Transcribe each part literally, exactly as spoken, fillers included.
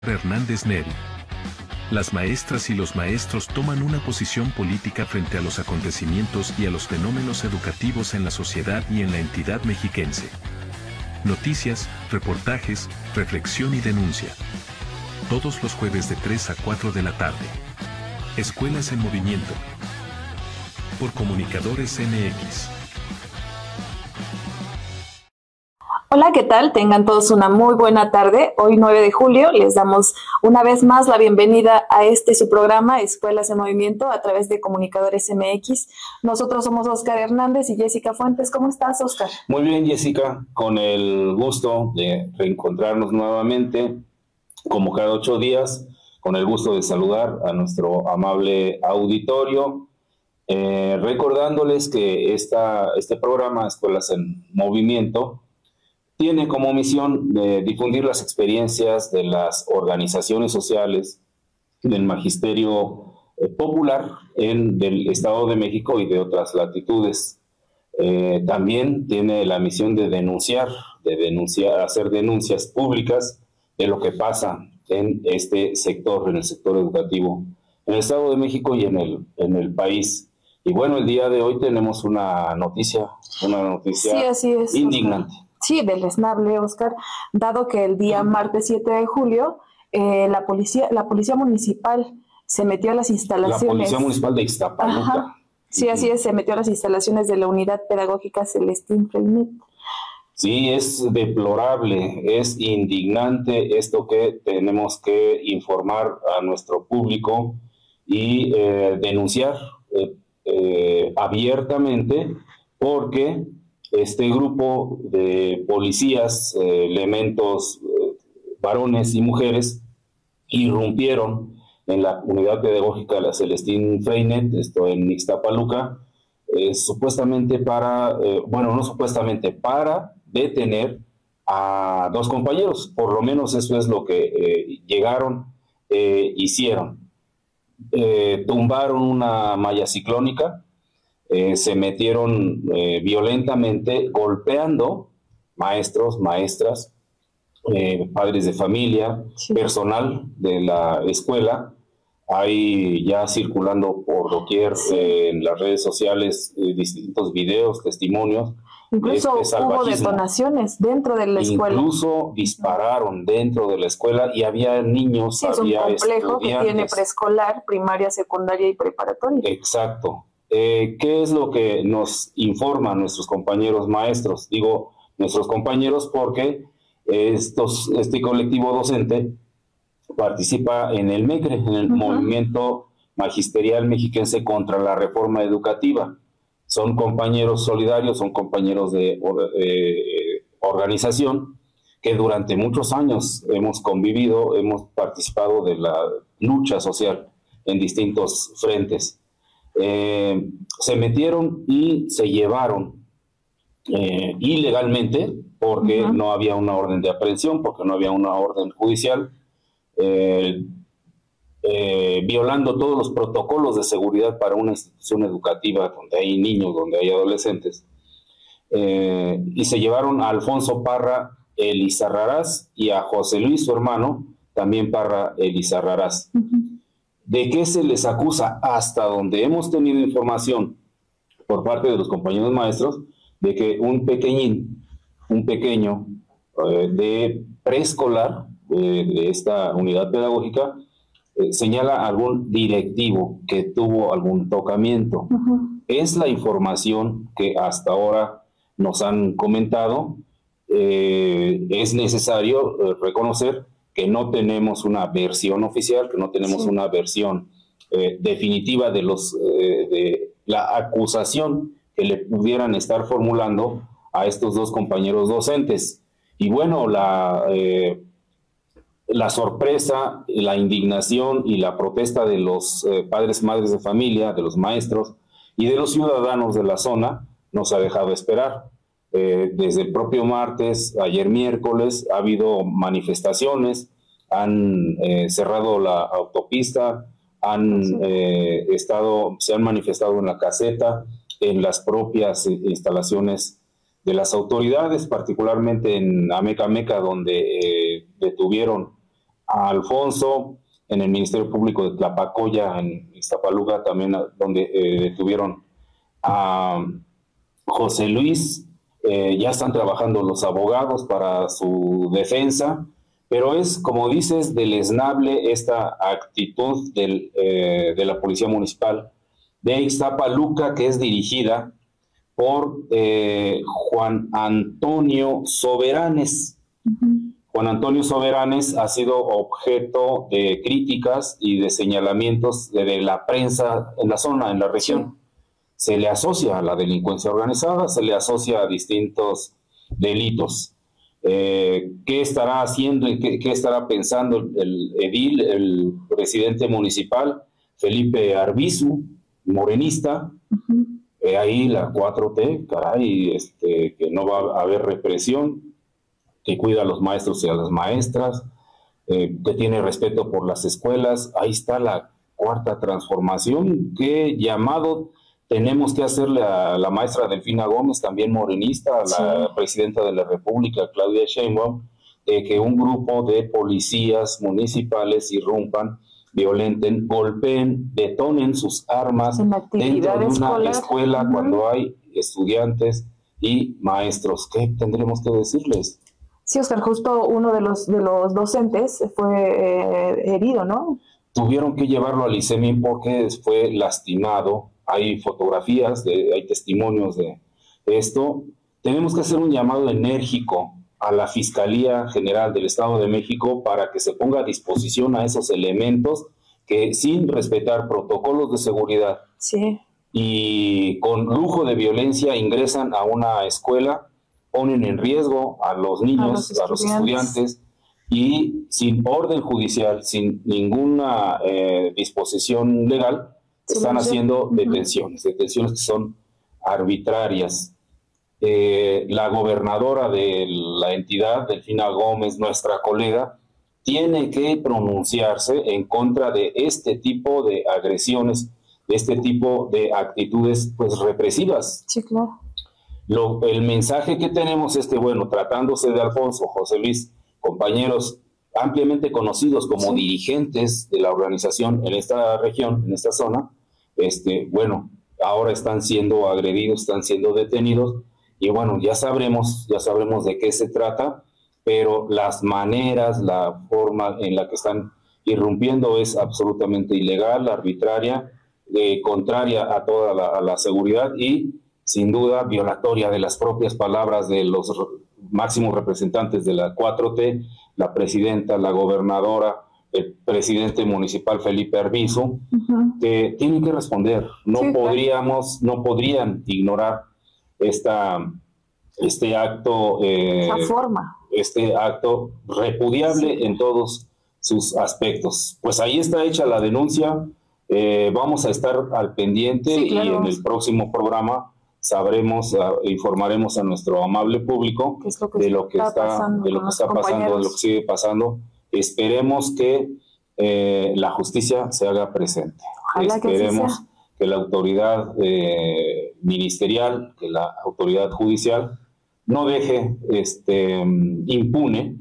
Hernández Neri. Las maestras y los maestros toman una posición política frente a los acontecimientos y a los fenómenos educativos en la sociedad y en la entidad mexiquense. Noticias, reportajes, reflexión y denuncia. Todos los jueves de tres a cuatro de la tarde. Escuelas en Movimiento. Por Comunicadores M X. Hola, ¿qué tal? Tengan todos una muy buena tarde. Hoy nueve de julio les damos una vez más la bienvenida a este su programa Escuelas en Movimiento a través de Comunicadores M X. Nosotros somos Oscar Hernández y Jessica Fuentes. ¿Cómo estás, Oscar? Muy bien, Jessica, con el gusto de reencontrarnos nuevamente, como cada ocho días, con el gusto de saludar a nuestro amable auditorio, eh, recordándoles que esta, este programa Escuelas en Movimiento tiene como misión de difundir las experiencias de las organizaciones sociales del magisterio eh, popular en, del Estado de México y de otras latitudes. Eh, también tiene la misión de denunciar, de denunciar, hacer denuncias públicas de lo que pasa en este sector, en el sector educativo, en el Estado de México y en el, en el país. Y bueno, el día de hoy tenemos una noticia, una noticia sí, así es, indignante. Oscar. Sí, deleznable, Oscar, dado que el día martes siete de julio eh, la policía la policía municipal se metió a las instalaciones. La Policía Municipal de Ixtapaluca. Ajá. Sí, así es, se metió a las instalaciones de la Unidad Pedagógica Celestín Freinet. Sí, es deplorable, es indignante esto que tenemos que informar a nuestro público y eh, denunciar eh, eh, abiertamente, porque este grupo de policías, eh, elementos eh, varones y mujeres, irrumpieron en la unidad pedagógica de la Celestín Freinet, esto en Ixtapaluca, eh, supuestamente para, eh, bueno, no supuestamente, para detener a dos compañeros, por lo menos eso es lo que eh, llegaron, eh, hicieron. Eh, tumbaron una malla ciclónica, Eh, se metieron eh, violentamente, golpeando maestros, maestras, eh, padres de familia, sí, personal de la escuela. Hay ya circulando por doquier sí, eh, en las redes sociales eh, distintos videos, testimonios. Incluso este hubo detonaciones dentro de la escuela. Incluso dispararon dentro de la escuela y había niños, sí, había es un complejo que tiene preescolar, primaria, secundaria y preparatoria. Exacto. Eh, ¿Qué es lo que nos informan nuestros compañeros maestros? Digo nuestros compañeros porque estos, este colectivo docente participa en el MECRE, en el uh-huh. Movimiento Magisterial Mexiquense contra la Reforma Educativa. Son compañeros solidarios, son compañeros de eh, organización que durante muchos años hemos convivido, hemos participado de la lucha social en distintos frentes. Eh, se metieron y se llevaron eh, ilegalmente, porque uh-huh. no había una orden de aprehensión, porque no había una orden judicial, eh, eh, violando todos los protocolos de seguridad para una institución educativa donde hay niños, donde hay adolescentes, eh, y se llevaron a Alfonso Parra Elizarrarás y a José Luis, su hermano, también Parra Elizarrarás. Uh-huh. ¿De qué se les acusa? Hasta donde hemos tenido información por parte de los compañeros maestros, de que un pequeñín, un pequeño eh, de preescolar eh, de esta unidad pedagógica, eh, señala algún directivo que tuvo algún tocamiento. Uh-huh. Es la información que hasta ahora nos han comentado. Eh, es necesario eh, reconocer que no tenemos una versión oficial, que no tenemos sí. una versión eh, definitiva de, los, eh, de la acusación que le pudieran estar formulando a estos dos compañeros docentes. Y bueno, la, eh, la sorpresa, la indignación y la protesta de los eh, padres, madres de familia, de los maestros y de los ciudadanos de la zona nos ha dejado esperar. Eh, desde el propio martes, ayer miércoles, ha habido manifestaciones, han eh, cerrado la autopista, han eh, estado, se han manifestado en la caseta, en las propias instalaciones de las autoridades, particularmente en Amecameca, donde eh, detuvieron a Alfonso, en el Ministerio Público de Tlapacoya, en Iztapaluca, también donde eh, detuvieron a José Luis. Eh, ya están trabajando los abogados para su defensa, pero es, como dices, deleznable esta actitud del, eh, de la Policía Municipal de Iztapaluca, que es dirigida por eh, Juan Antonio Soberanes. Uh-huh. Juan Antonio Soberanes ha sido objeto de críticas y de señalamientos de, de la prensa en la zona, en la región. Sí. Se le asocia a la delincuencia organizada, se le asocia a distintos delitos. Eh, ¿Qué estará haciendo y qué, qué estará pensando el edil, el presidente municipal, Felipe Arbizu, morenista? Uh-huh. Eh, ahí la cuatro T, caray, este, que no va a haber represión, que cuida a los maestros y a las maestras, eh, que tiene respeto por las escuelas. Ahí está la cuarta transformación. ¿Qué llamado tenemos que hacerle a la maestra Delfina Gómez, también morenista, a la sí. presidenta de la República, Claudia Sheinbaum, de que un grupo de policías municipales irrumpan, violenten, golpeen, detonen sus armas dentro de una escolar. escuela uh-huh. cuando hay estudiantes y maestros? ¿Qué tendremos que decirles? Sí, Oscar, justo uno de los, de los docentes fue eh, herido, ¿no? Tuvieron que llevarlo al ICEMIN porque fue lastimado. Hay fotografías, de, hay testimonios de esto. Tenemos que hacer un llamado enérgico a la Fiscalía General del Estado de México para que se ponga a disposición a esos elementos que, sin respetar protocolos de seguridad sí. y con lujo de violencia, ingresan a una escuela, ponen en riesgo a los niños, a los, a los estudiantes, y sin orden judicial, sin ninguna eh, disposición legal, sí, están sí. haciendo uh-huh. detenciones, detenciones que son arbitrarias. Eh, la gobernadora de la entidad, Delfina Gómez, nuestra colega, tiene que pronunciarse en contra de este tipo de agresiones, de este tipo de actitudes pues represivas. Sí, claro. Lo, el mensaje que tenemos es que, bueno, tratándose de Alfonso, José Luis, compañeros ampliamente conocidos como sí. dirigentes de la organización en esta región, en esta zona, este, bueno, ahora están siendo agredidos, están siendo detenidos, y bueno, ya sabremos, ya sabremos de qué se trata, pero las maneras, la forma en la que están irrumpiendo es absolutamente ilegal, arbitraria, eh, contraria a toda la, a la seguridad y sin duda violatoria de las propias palabras de los máximos representantes de la cuatro T, la presidenta, la gobernadora, el presidente municipal Felipe Arbizu, uh-huh. que tienen que responder. No sí, podríamos, claro. no podrían ignorar esta, este acto, eh, forma. este acto repudiable sí. en todos sus aspectos. Pues ahí está hecha la denuncia. Eh, vamos a estar al pendiente sí, claro. y en el próximo programa sabremos, uh, informaremos a nuestro amable público es lo que de lo que está, pasando, de lo que está pasando, de lo que sigue pasando. Esperemos que eh, la justicia se haga presente. Ojalá Esperemos que, que la autoridad eh, ministerial, que la autoridad judicial no deje este, impune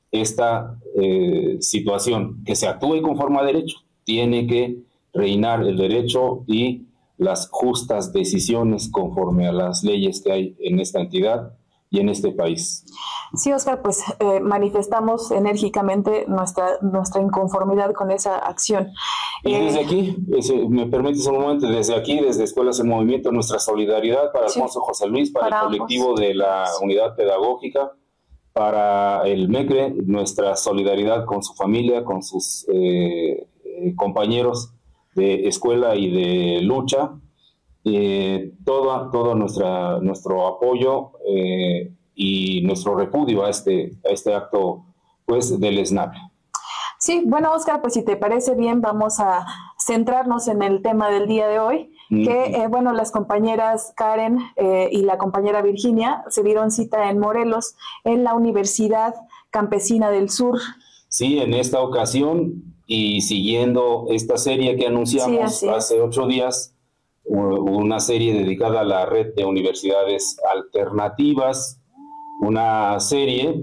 esta eh, situación, que se actúe conforme a derecho. Tiene que reinar el derecho y las justas decisiones conforme a las leyes que hay en esta entidad y en este país. Sí, Oscar, pues eh, manifestamos enérgicamente nuestra nuestra inconformidad con esa acción. Y eh, desde aquí, me permites un momento, desde aquí, desde Escuelas en Movimiento, nuestra solidaridad para sí, Alfonso José Luis, para, para el colectivo ambos. de la Unidad Pedagógica, para el MECRE, nuestra solidaridad con su familia, con sus eh, compañeros de escuela y de lucha, eh, todo, todo nuestra, nuestro apoyo eh, y nuestro repudio a este, a este acto pues deleznable. Sí, bueno, Oscar, pues si te parece bien, vamos a centrarnos en el tema del día de hoy, mm. que, eh, bueno, las compañeras Karen eh, y la compañera Virginia se dieron cita en Morelos, en la Universidad Campesina del Sur. Sí, en esta ocasión, y siguiendo esta serie que anunciamos sí, hace ocho días, una serie dedicada a la red de universidades alternativas, una serie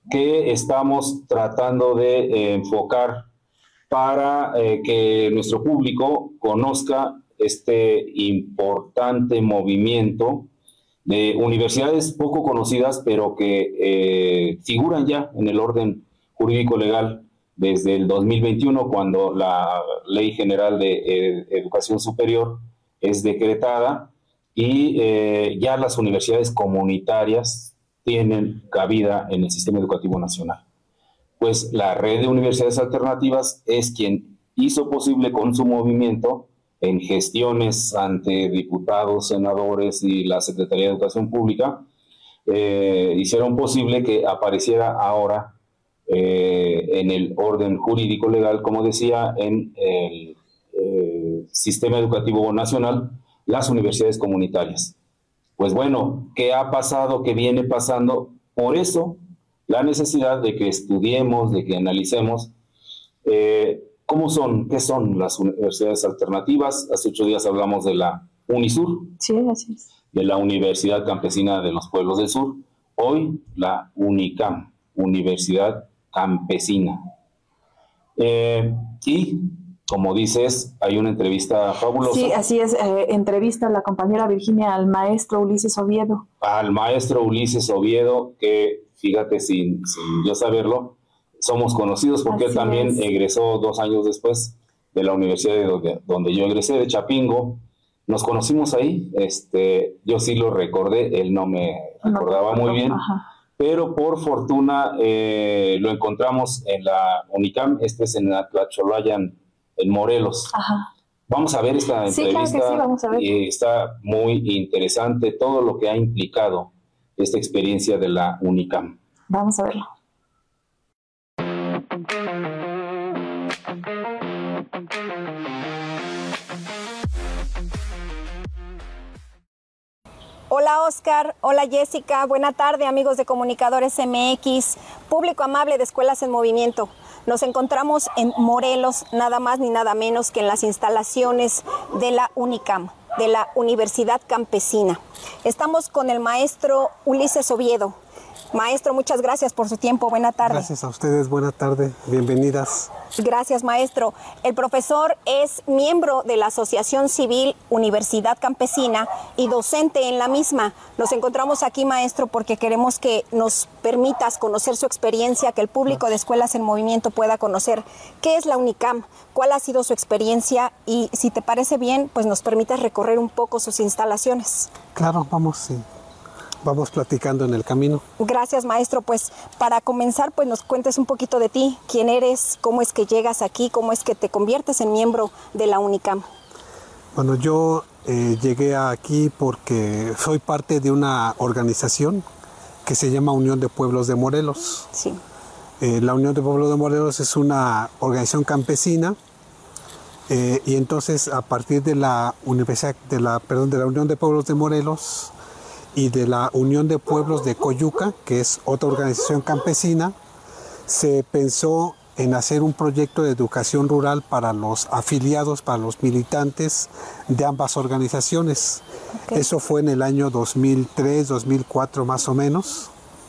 que estamos tratando de eh, enfocar para eh, que nuestro público conozca este importante movimiento de universidades poco conocidas, pero que eh, figuran ya en el orden jurídico legal desde el dos mil veintiuno, cuando la Ley General de eh, Educación Superior es decretada y eh, ya las universidades comunitarias tienen cabida en el sistema educativo nacional. Pues la red de universidades alternativas es quien hizo posible con su movimiento, en gestiones ante diputados, senadores y la Secretaría de Educación Pública, eh, hicieron posible que apareciera ahora eh, en el orden jurídico legal, como decía, en el eh, sistema educativo nacional, las universidades comunitarias. Pues bueno, ¿qué ha pasado? ¿Qué viene pasando? Por eso, la necesidad de que estudiemos, de que analicemos eh, ¿cómo son? ¿Qué son las universidades alternativas? Hace ocho días hablamos de la UNISUR, sí, así es, de la Universidad Campesina de los Pueblos del Sur. Hoy la UNICAM, Universidad Campesina. Eh, y, como dices, hay una entrevista fabulosa. Sí, así es, eh, entrevista a la compañera Virginia al maestro Ulises Oviedo. Al maestro Ulises Oviedo, que fíjate, sin, sin yo saberlo, somos conocidos porque él también es. egresó dos años después de la universidad de donde, donde yo egresé, de Chapingo. Nos conocimos ahí, este, yo sí lo recordé, él no me recordaba no, muy bien, ajá. Pero por fortuna eh, lo encontramos en la UNICAM, este es en Atlacholoyan, en Morelos. Ajá. Vamos a ver esta sí, entrevista, claro que sí, vamos a ver. Y está muy interesante todo lo que ha implicado esta experiencia de la UNICAM. Vamos a verlo. Hola Oscar, hola Jessica, buena tarde amigos de Comunicadores M X, público amable de Escuelas en Movimiento. Nos encontramos en Morelos, nada más ni nada menos que en las instalaciones de la UNICAM, de la Universidad Campesina. Estamos con el maestro Ulises Oviedo. Maestro, muchas gracias por su tiempo. Buena tarde. Gracias a ustedes. Buena tarde. Bienvenidas. Gracias, maestro. El profesor es miembro de la Asociación Civil Universidad Campesina y docente en la misma. Nos encontramos aquí, maestro, porque queremos que nos permitas conocer su experiencia, que el público de Escuelas en Movimiento pueda conocer qué es la UNICAM, cuál ha sido su experiencia y, si te parece bien, pues nos permitas recorrer un poco sus instalaciones. Claro, vamos, sí. Vamos platicando en el camino. Gracias, maestro. Pues para comenzar, pues nos cuentes un poquito de ti, quién eres, cómo es que llegas aquí, cómo es que te conviertes en miembro de la UNICAM. Bueno, yo eh, llegué aquí porque soy parte de una organización que se llama Unión de Pueblos de Morelos. Sí. Eh, la Unión de Pueblos de Morelos es una organización campesina eh, y entonces a partir de la Universidad, de la, perdón, de la Unión de Pueblos de Morelos y de la Unión de Pueblos de Coyuca, que es otra organización campesina, se pensó en hacer un proyecto de educación rural para los afiliados, para los militantes de ambas organizaciones. Okay. Eso fue en el año dos mil tres, dos mil cuatro más o menos.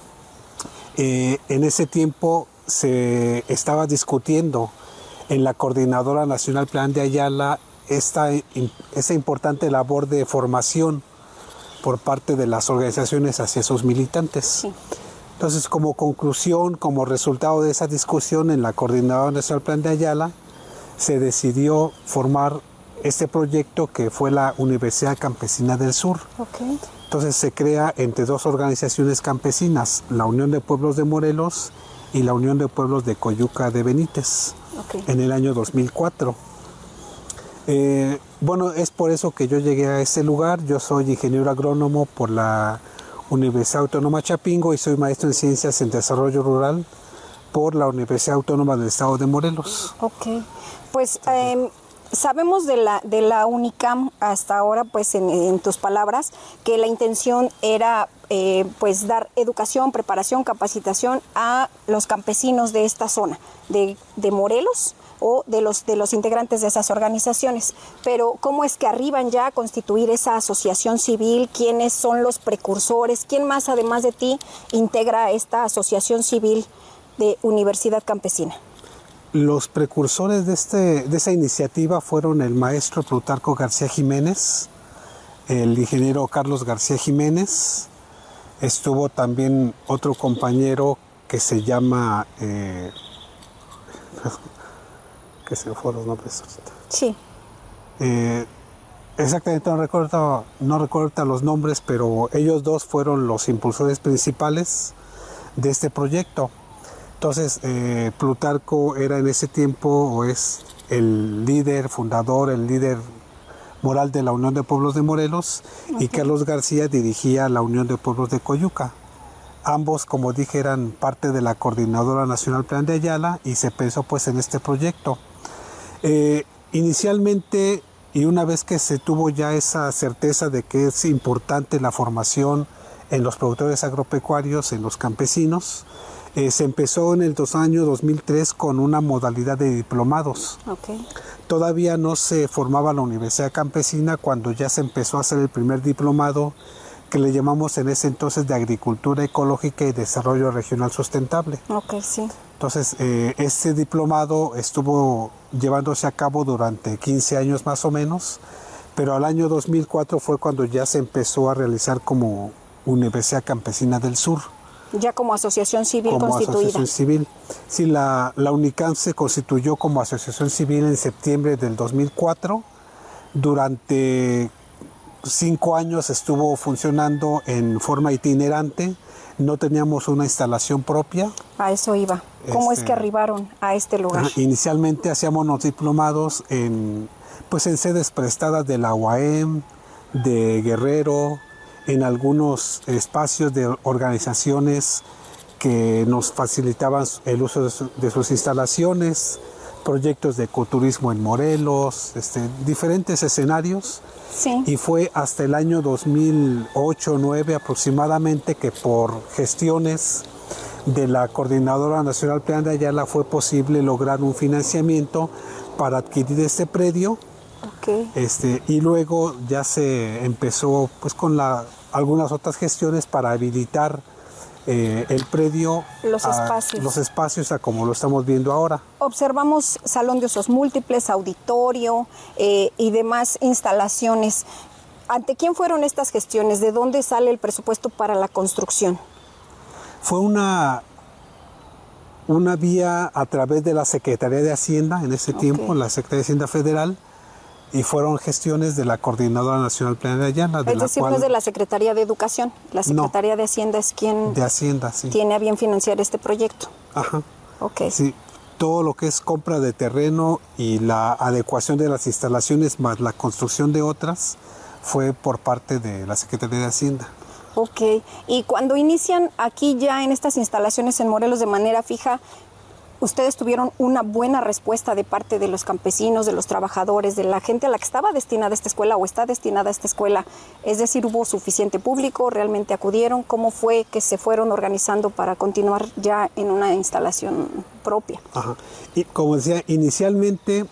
Eh, en ese tiempo se estaba discutiendo en la Coordinadora Nacional Plan de Ayala esta, esa importante labor de formación por parte de las organizaciones hacia esos militantes. Sí. Entonces, como conclusión, como resultado de esa discusión en la Coordinadora Nacional Plan de Ayala, se decidió formar este proyecto que fue la Universidad Campesina del Sur. Okay. Entonces se crea entre dos organizaciones campesinas, la Unión de Pueblos de Morelos y la Unión de Pueblos de Coyuca de Benítez, okay, en el año dos mil cuatro. Eh, bueno, es por eso que yo llegué a este lugar. Yo soy ingeniero agrónomo por la Universidad Autónoma Chapingo y soy maestro en Ciencias en Desarrollo Rural por la Universidad Autónoma del Estado de Morelos. Ok, pues eh, sabemos de la, de la UNICAM hasta ahora, pues en, en tus palabras, que la intención era eh, pues dar educación, preparación, capacitación a los campesinos de esta zona, de, de Morelos o de los, de los integrantes de esas organizaciones. Pero ¿cómo es que arriban ya a constituir esa asociación civil? ¿Quiénes son los precursores? ¿Quién más, además de ti, integra esta asociación civil de Universidad Campesina? Los precursores de, este, de esa iniciativa fueron el maestro Plutarco García Jiménez, el ingeniero Carlos García Jiménez, estuvo también otro compañero que se llama... Eh, que se me fueron los nombres ahorita. Sí. Eh, exactamente no recuerdo, no recuerdo los nombres, pero ellos dos fueron los impulsores principales de este proyecto. Entonces, eh, Plutarco era en ese tiempo, o es el líder fundador, el líder moral de la Unión de Pueblos de Morelos, okay. Y Carlos García dirigía la Unión de Pueblos de Coyuca. Ambos, como dije, eran parte de la Coordinadora Nacional Plan de Ayala y se pensó pues en este proyecto. Eh, inicialmente, y una vez que se tuvo ya esa certeza de que es importante la formación en los productores agropecuarios, en los campesinos, eh, se empezó en el dos, año dos mil tres con una modalidad de diplomados. Okay. Todavía no se formaba la Universidad Campesina cuando ya se empezó a hacer el primer diplomado que le llamamos en ese entonces de Agricultura Ecológica y Desarrollo Regional Sustentable. Ok, sí. Entonces, eh, este diplomado estuvo llevándose a cabo durante quince años más o menos, pero al año dos mil cuatro fue cuando ya se empezó a realizar como Universidad Campesina del Sur. Ya como asociación civil como constituida. Asociación civil. Sí, la, la UNICAM se constituyó como asociación civil en septiembre del dos mil cuatro. Durante cinco años estuvo funcionando en forma itinerante. No teníamos una instalación propia. A eso iba. ¿Cómo este, es que arribaron a este lugar? Inicialmente hacíamos los diplomados en, pues en sedes prestadas de la U A E M, de Guerrero, en algunos espacios de organizaciones que nos facilitaban el uso de, su, de sus instalaciones, proyectos de ecoturismo en Morelos, este, diferentes escenarios. Sí. Y fue hasta el año dos mil ocho, dos mil nueve aproximadamente que por gestiones de la Coordinadora Nacional Plan de Ayala fue posible lograr un financiamiento para adquirir este predio. Okay. Este, y luego ya se empezó pues con la, algunas otras gestiones para habilitar eh, el predio, los a, espacios. los espacios a como lo estamos viendo ahora. Observamos salón de usos múltiples, auditorio eh, y demás instalaciones. ¿Ante quién fueron estas gestiones? ¿De dónde sale el presupuesto para la construcción? Fue una, una vía a través de la Secretaría de Hacienda en ese okay. tiempo, la Secretaría de Hacienda Federal. Y fueron gestiones de la Coordinadora Nacional Plan de Ayala. Es decir, no es de la Secretaría de Educación. La Secretaría no, de Hacienda es quien de Hacienda, sí. tiene a bien financiar este proyecto. Ajá. Ok. Sí, todo lo que es compra de terreno y la adecuación de las instalaciones más la construcción de otras fue por parte de la Secretaría de Hacienda. Ok. Y cuando inician aquí ya en estas instalaciones en Morelos de manera fija, ¿ustedes tuvieron una buena respuesta de parte de los campesinos, de los trabajadores, de la gente a la que estaba destinada esta escuela o está destinada esta escuela? Es decir, ¿hubo suficiente público? ¿Realmente acudieron? ¿Cómo fue que se fueron organizando para continuar ya en una instalación propia? Ajá. Y como decía, inicialmente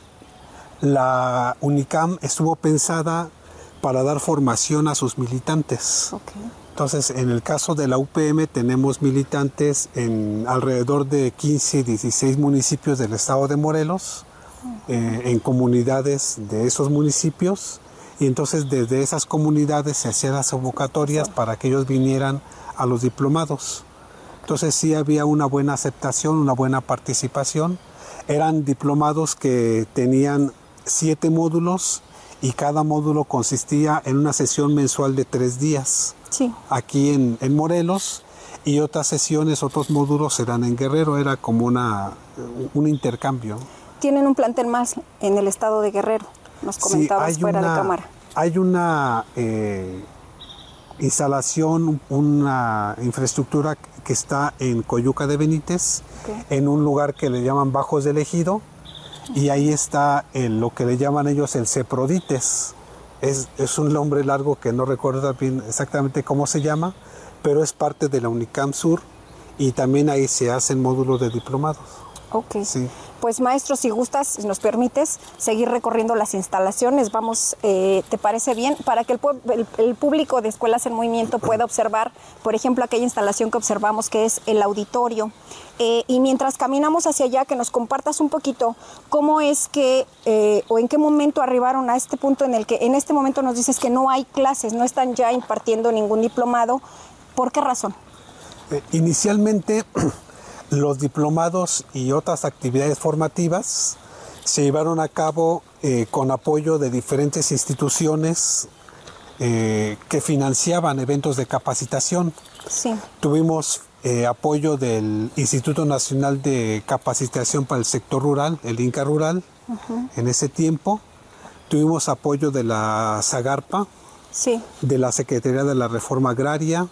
la UNICAM estuvo pensada para dar formación a sus militantes. Okay. Entonces, en el caso de la U P M tenemos militantes en alrededor de quince, dieciséis municipios del estado de Morelos, uh-huh. eh, en comunidades de esos municipios, y entonces desde esas comunidades se hacían las convocatorias sí. para que ellos vinieran a los diplomados. Entonces sí había una buena aceptación, una buena participación. Eran diplomados que tenían siete módulos y cada módulo consistía en una sesión mensual de tres días. Sí. Aquí en, en Morelos, y otras sesiones, otros módulos eran en Guerrero, era como una, un intercambio. Tienen un plantel más en el estado de Guerrero, nos comentabas sí, fuera una, de cámara. Hay una eh, instalación, una infraestructura que está en Coyuca de Benítez, okay. en un lugar que le llaman Bajos del Ejido, y ahí está el, lo que le llaman ellos el CEPRODITES. Es, es un nombre largo que no recuerdo bien exactamente cómo se llama, pero es parte de la UNICAM Sur y también ahí se hacen módulos de diplomados. Ok, sí. Pues maestro, si gustas, si nos permites, seguir recorriendo las instalaciones, vamos, eh, ¿te parece bien? Para que el, el, el público de Escuelas en Movimiento pueda observar, por ejemplo, aquella instalación que observamos que es el auditorio. Eh, y mientras caminamos hacia allá, que nos compartas un poquito cómo es que, eh, o en qué momento arribaron a este punto en el que en este momento nos dices que no hay clases, no están ya impartiendo ningún diplomado. ¿Por qué razón? Eh, inicialmente... Los diplomados y otras actividades formativas se llevaron a cabo eh, con apoyo de diferentes instituciones eh, que financiaban eventos de capacitación. Sí. Tuvimos eh, apoyo del Instituto Nacional de Capacitación para el Sector Rural, el INCA Rural, uh-huh. en ese tiempo. Tuvimos apoyo de la SAGARPA, sí. de la Secretaría de la Reforma Agraria,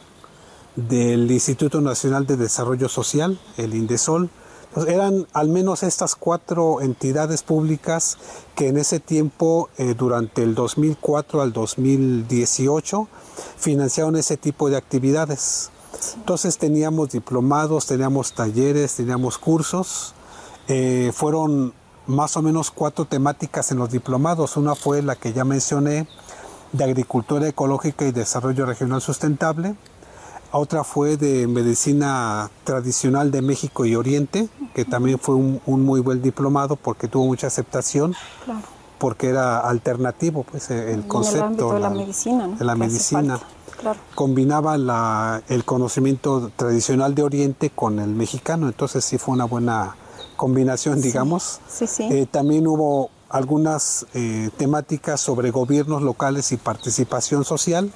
del Instituto Nacional de Desarrollo Social, el INDESOL. Entonces, eran al menos estas cuatro entidades públicas que en ese tiempo, eh, durante el dos mil cuatro al dos mil dieciocho, financiaron ese tipo de actividades. Sí. Entonces teníamos diplomados, teníamos talleres, teníamos cursos. Eh, fueron más o menos cuatro temáticas en los diplomados. Una fue la que ya mencioné, de Agricultura Ecológica y Desarrollo Regional Sustentable. Otra fue de Medicina Tradicional de México y Oriente, que también fue un, un muy buen diplomado porque tuvo mucha aceptación, claro. porque era alternativo, pues el concepto. En el ámbito de la, la medicina, ¿no? De la medicina. Claro. Combinaba la, el conocimiento tradicional de Oriente con el mexicano, entonces sí fue una buena combinación, sí. digamos. Sí, sí. Eh, también hubo algunas eh, temáticas sobre gobiernos locales y participación social,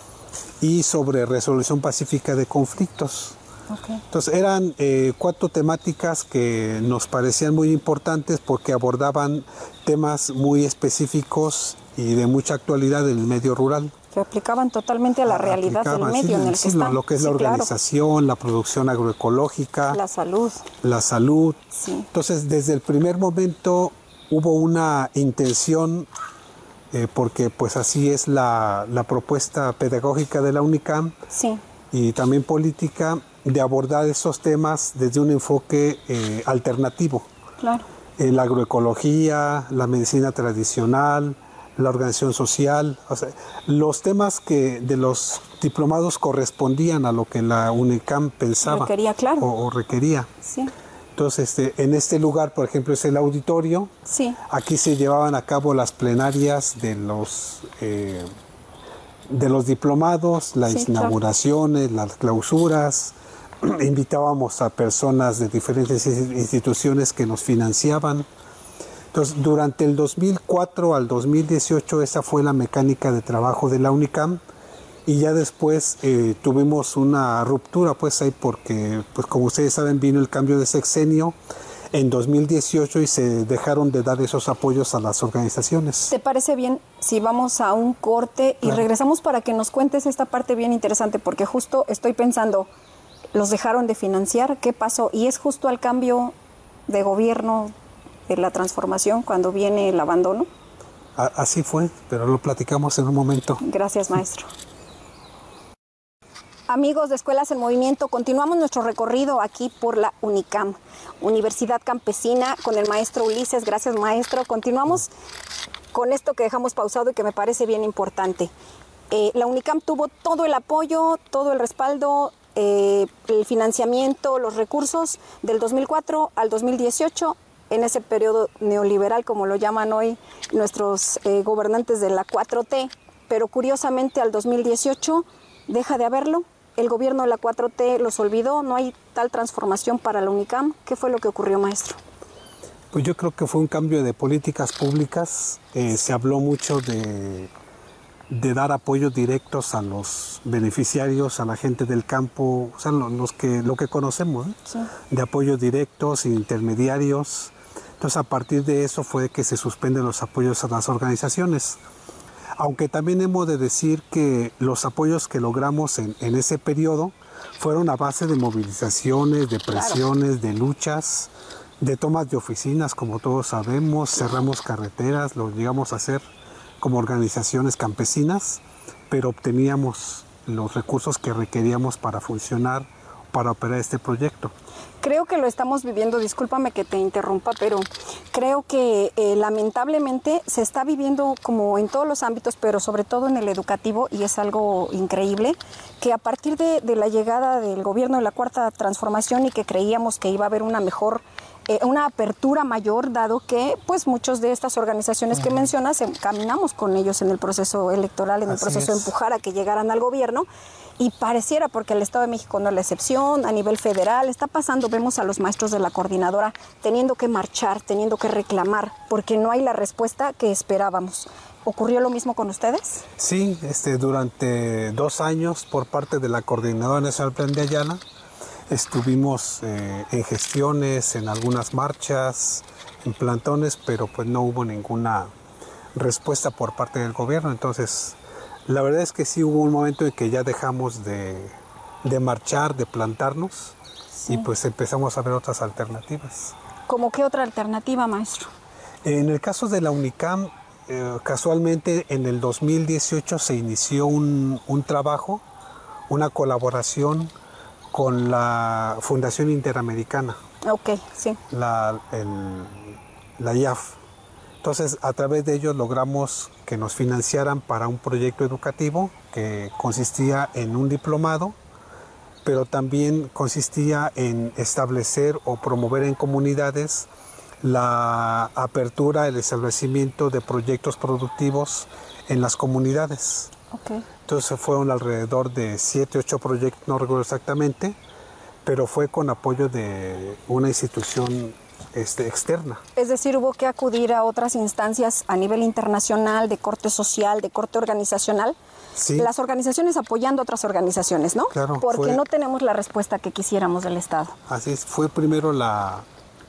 y sobre resolución pacífica de conflictos. Okay. Entonces eran eh, cuatro temáticas que nos parecían muy importantes porque abordaban temas muy específicos y de mucha actualidad del medio rural. Que aplicaban totalmente a la realidad aplicaban, del medio sí, en el sí, que están. Lo que es sí, la organización, claro. la producción agroecológica. La salud. La salud. Sí. Entonces desde el primer momento hubo una intención Eh, porque pues así es la, la propuesta pedagógica de la UNICAM sí. y también política de abordar esos temas desde un enfoque eh, alternativo. Claro. Eh, la agroecología, la medicina tradicional, la organización social, o sea, los temas que de los diplomados correspondían a lo que la UNICAM pensaba requería, claro. o, o requería. Sí. Entonces, este, en este lugar, por ejemplo, es el auditorio. Sí. Aquí se llevaban a cabo las plenarias de los, eh, de los diplomados, las sí, inauguraciones, claro. las clausuras. Invitábamos a personas de diferentes instituciones que nos financiaban. Entonces, durante el dos mil cuatro al dos mil dieciocho, esa fue la mecánica de trabajo de la UNICAM. Y ya después eh, tuvimos una ruptura, pues ahí porque, pues como ustedes saben, vino el cambio de sexenio en dos mil dieciocho y se dejaron de dar esos apoyos a las organizaciones. ¿Te parece bien si vamos a un corte y claro. regresamos para que nos cuentes esta parte bien interesante? Porque justo estoy pensando, los dejaron de financiar, ¿qué pasó? Y es justo al cambio de gobierno, de la transformación, cuando viene el abandono. A- así fue, pero lo platicamos en un momento. Gracias, maestro. Amigos de Escuelas en Movimiento, continuamos nuestro recorrido aquí por la UNICAM, Universidad Campesina, con el maestro Ulises. Gracias, maestro. Continuamos con esto que dejamos pausado y que me parece bien importante. Eh, la UNICAM tuvo todo el apoyo, todo el respaldo, eh, el financiamiento, los recursos del dos mil cuatro al dos mil dieciocho, en ese periodo neoliberal, como lo llaman hoy nuestros eh, gobernantes de la cuatro T, pero curiosamente al dos mil dieciocho deja de haberlo. El gobierno de la cuatro T los olvidó, no hay tal transformación para la UNICAM. ¿Qué fue lo que ocurrió, maestro? Pues yo creo que fue un cambio de políticas públicas. Eh, se habló mucho de, de dar apoyos directos a los beneficiarios, a la gente del campo, o sea, los que, lo que conocemos, ¿eh? Sí. De apoyos directos, intermediarios. Entonces, a partir de eso fue que se suspenden los apoyos a las organizaciones. Aunque también hemos de decir que los apoyos que logramos en, en ese periodo fueron a base de movilizaciones, de presiones, claro. de luchas, de tomas de oficinas, como todos sabemos, cerramos carreteras, lo llegamos a hacer como organizaciones campesinas, pero obteníamos los recursos que requeríamos para funcionar, para operar este proyecto. Creo que lo estamos viviendo, discúlpame que te interrumpa, pero creo que eh, lamentablemente se está viviendo como en todos los ámbitos, pero sobre todo en el educativo, y es algo increíble, que a partir de, de la llegada del gobierno de la Cuarta Transformación y que creíamos que iba a haber una mejor, eh, una apertura mayor, dado que pues muchos de estas organizaciones uh-huh. que mencionas, caminamos con ellos en el proceso electoral, en Así el proceso es. de empujar a que llegaran al gobierno. Y pareciera, porque el Estado de México no es la excepción, a nivel federal está pasando, vemos a los maestros de la coordinadora teniendo que marchar, teniendo que reclamar, porque no hay la respuesta que esperábamos. ¿Ocurrió lo mismo con ustedes? Sí, este, durante dos años por parte de la Coordinadora Nacional Plan de Ayala, estuvimos eh, en gestiones, en algunas marchas, en plantones, pero pues no hubo ninguna respuesta por parte del gobierno, entonces... La verdad es que sí hubo un momento en que ya dejamos de, de marchar, de plantarnos sí. y pues empezamos a ver otras alternativas. ¿Cómo qué otra alternativa, maestro? En el caso de la UNICAM, eh, casualmente en el dos mil dieciocho se inició un, un trabajo, una colaboración con la Fundación Interamericana. Ok, sí. La, el, la I A F. Entonces, a través de ellos logramos que nos financiaran para un proyecto educativo que consistía en un diplomado, pero también consistía en establecer o promover en comunidades la apertura, el establecimiento de proyectos productivos en las comunidades. Okay. Entonces fueron alrededor de siete, ocho proyectos, no recuerdo exactamente, pero fue con apoyo de una institución Este, externa. Es decir, hubo que acudir a otras instancias a nivel internacional, de corte social, de corte organizacional. Sí. Las organizaciones apoyando a otras organizaciones, ¿no? Claro. Porque fue, no tenemos la respuesta que quisiéramos del Estado. Así es, fue primero la,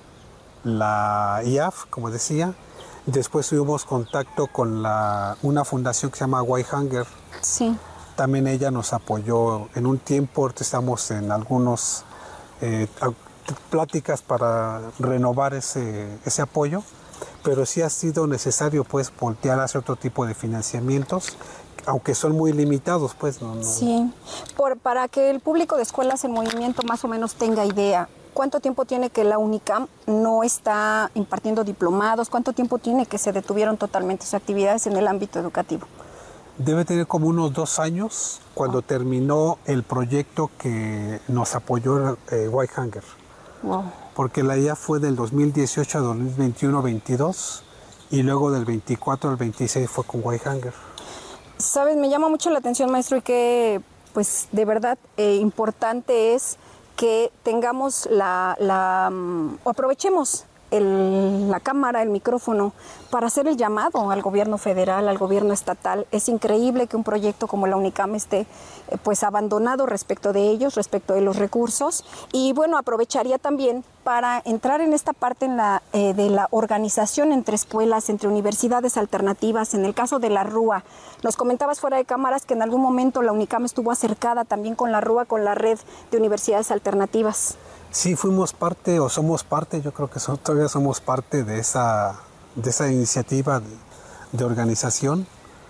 la I A F, como decía, después tuvimos contacto con la, una fundación que se llama White Hunger. Sí. También ella nos apoyó en un tiempo, ahorita estamos en algunos... Eh, pláticas para renovar ese, ese apoyo, pero sí ha sido necesario pues voltear hacia otro tipo de financiamientos, aunque son muy limitados pues. No, no. Sí, Por, para que el público de Escuelas en Movimiento más o menos tenga idea, ¿cuánto tiempo tiene que la UNICAM no está impartiendo diplomados? ¿Cuánto tiempo tiene que se detuvieron totalmente sus actividades en el ámbito educativo? Debe tener como unos dos años cuando oh. terminó el proyecto que nos apoyó eh, White Hunger. Wow. Porque la I A fue del dos mil dieciocho a dos mil veintiuno veintidós y luego del veinticuatro al veintiséis fue con White Hunger. Sabes, me llama mucho la atención, maestro, y que pues de verdad eh, importante es que tengamos la, la um, aprovechemos el, la cámara, el micrófono, para hacer el llamado al gobierno federal, al gobierno estatal. Es increíble que un proyecto como la UNICAM esté eh, pues abandonado respecto de ellos, respecto de los recursos. Y bueno, aprovecharía también para entrar en esta parte en la, eh, de la organización entre escuelas, entre universidades alternativas. En el caso de la RUA, nos comentabas fuera de cámaras que en algún momento la UNICAM estuvo acercada también con la RUA, con la red de universidades alternativas. Sí, fuimos parte o somos parte, yo creo que so, todavía somos parte de esa, de esa iniciativa de, de organización.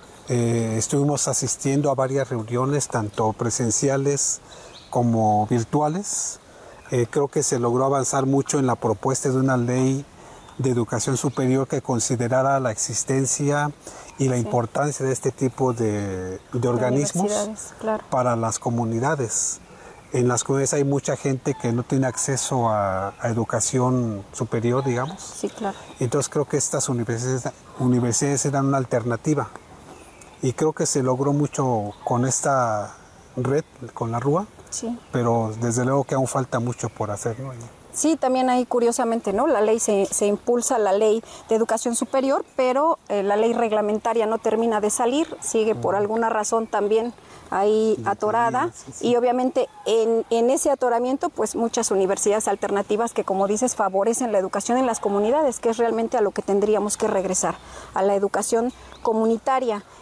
Eh, estuvimos asistiendo a varias reuniones, tanto presenciales como virtuales. Eh, creo que se logró avanzar mucho en la propuesta de una ley de educación superior que considerara la existencia y la sí. importancia de este tipo de, de organismos claro. para las comunidades. En las comunidades hay mucha gente que no tiene acceso a, a educación superior, digamos. Sí, claro. Entonces creo que estas universidades, universidades eran una alternativa. Y creo que se logró mucho con esta red, con la RUA. Sí. Pero desde luego que aún falta mucho por hacer, ¿no? Sí, también hay curiosamente, ¿no? La ley se, se impulsa, la ley de educación superior, pero eh, la ley reglamentaria no termina de salir, sigue por alguna razón también ahí atorada. Sí, sí. Y obviamente en, en ese atoramiento, pues muchas universidades alternativas que, como dices, favorecen la educación en las comunidades, que es realmente a lo que tendríamos que regresar, a la educación comunitaria.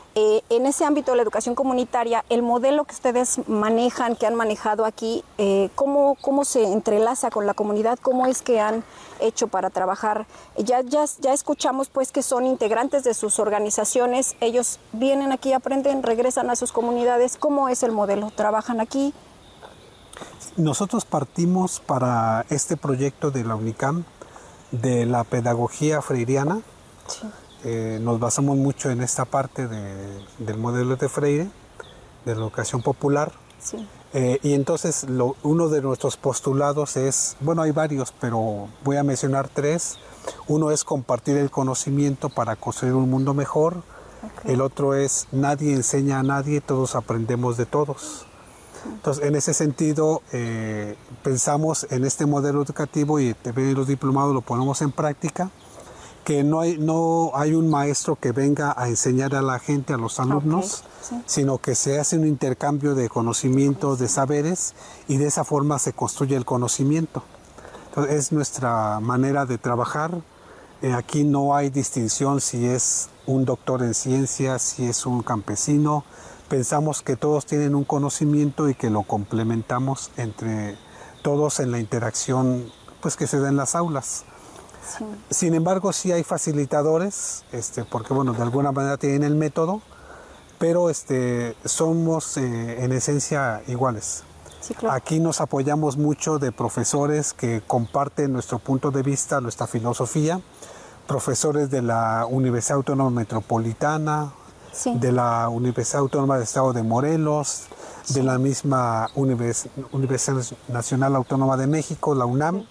Eh, en ese ámbito de la educación comunitaria, el modelo que ustedes manejan, que han manejado aquí, eh, ¿cómo, ¿cómo se entrelaza con la comunidad? ¿Cómo es que han hecho para trabajar? Ya, ya, ya escuchamos pues que son integrantes de sus organizaciones, ellos vienen aquí, aprenden, regresan a sus comunidades. ¿Cómo es el modelo? ¿Trabajan aquí? Nosotros partimos para este proyecto de la UNICAM de la pedagogía freiriana. Sí. Eh, nos basamos mucho en esta parte de, del modelo de Freire, de la educación popular. Sí. Eh, y entonces lo, uno de nuestros postulados es, bueno, hay varios, pero voy a mencionar tres. Uno es compartir el conocimiento para construir un mundo mejor. Okay. El otro es nadie enseña a nadie, todos aprendemos de todos. Entonces, en ese sentido, eh, pensamos en este modelo educativo y también los diplomados lo ponemos en práctica, que no hay, no hay un maestro que venga a enseñar a la gente, a los alumnos, okay. Sí. Sino que se hace un intercambio de conocimientos, de saberes, y de esa forma se construye el conocimiento. Entonces, es nuestra manera de trabajar. Eh, aquí no hay distinción si es un doctor en ciencias, si es un campesino. Pensamos que todos tienen un conocimiento y que lo complementamos entre todos en la interacción pues, que se da en las aulas. Sí. Sin embargo, sí hay facilitadores, este, porque bueno, de alguna manera tienen el método, pero este, somos eh, en esencia iguales. Sí, claro. Aquí nos apoyamos mucho de profesores que comparten nuestro punto de vista, nuestra filosofía, profesores de la Universidad Autónoma Metropolitana, sí. De la Universidad Autónoma del Estado de Morelos, sí. De la misma Univers- Universidad Nacional Autónoma de México, la UNAM. Sí.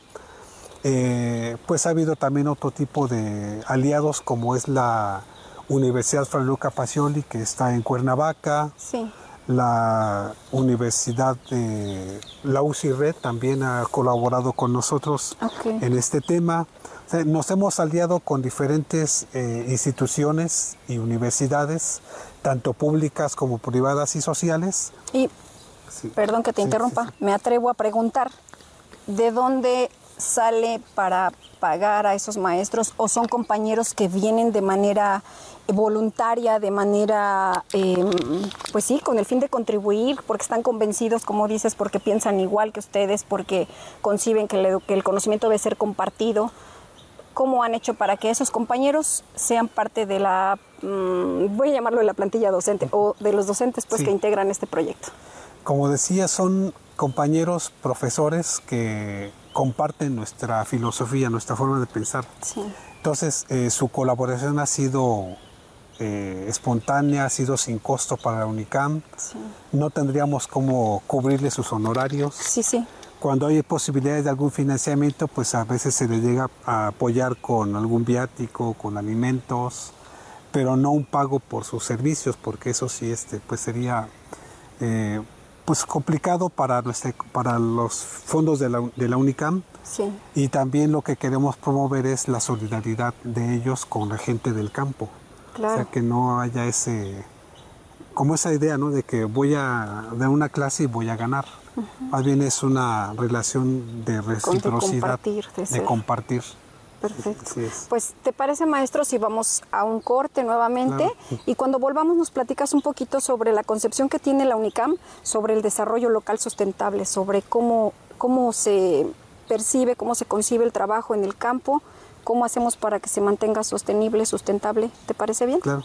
Eh, pues ha habido también otro tipo de aliados como es la Universidad Fray Luca Pacioli, que está en Cuernavaca, sí. La Universidad de la U C I Red también ha colaborado con nosotros okay. En este tema. O sea, nos hemos aliado con diferentes eh, instituciones y universidades, tanto públicas como privadas y sociales. Y, sí. Perdón que te sí, interrumpa, sí, sí. Me atrevo a preguntar, ¿de dónde sale para pagar a esos maestros, o son compañeros que vienen de manera voluntaria, de manera, eh, pues sí, con el fin de contribuir, porque están convencidos, como dices, porque piensan igual que ustedes, porque conciben que, le, que el conocimiento debe ser compartido? ¿Cómo han hecho para que esos compañeros sean parte de la, mmm, voy a llamarlo de la plantilla docente, o de los docentes pues, sí. Que integran este proyecto? Como decía, son compañeros profesores que comparten nuestra filosofía, nuestra forma de pensar. Sí. Entonces, eh, su colaboración ha sido eh, espontánea, ha sido sin costo para la UNICAM. Sí. No tendríamos cómo cubrirle sus honorarios. Sí, sí. Cuando hay posibilidades de algún financiamiento, pues a veces se les llega a apoyar con algún viático, con alimentos, pero no un pago por sus servicios, porque eso sí este, pues sería eh, pues complicado para, nuestra, para los fondos de la, de la UNICAM. Sí. Y también lo que queremos promover es la solidaridad de ellos con la gente del campo. Claro. O sea, que no haya ese, como esa idea, ¿no? De que voy a dar una clase y voy a ganar. Uh-huh. Más bien es una relación de reciprocidad, de compartir. De de compartir. Perfecto. Sí, pues, ¿te parece, maestro, si vamos a un corte nuevamente? Claro. Y cuando volvamos nos platicas un poquito sobre la concepción que tiene la UNICAM sobre el desarrollo local sustentable, sobre cómo, cómo se percibe, cómo se concibe el trabajo en el campo, cómo hacemos para que se mantenga sostenible, sustentable. ¿Te parece bien? Claro.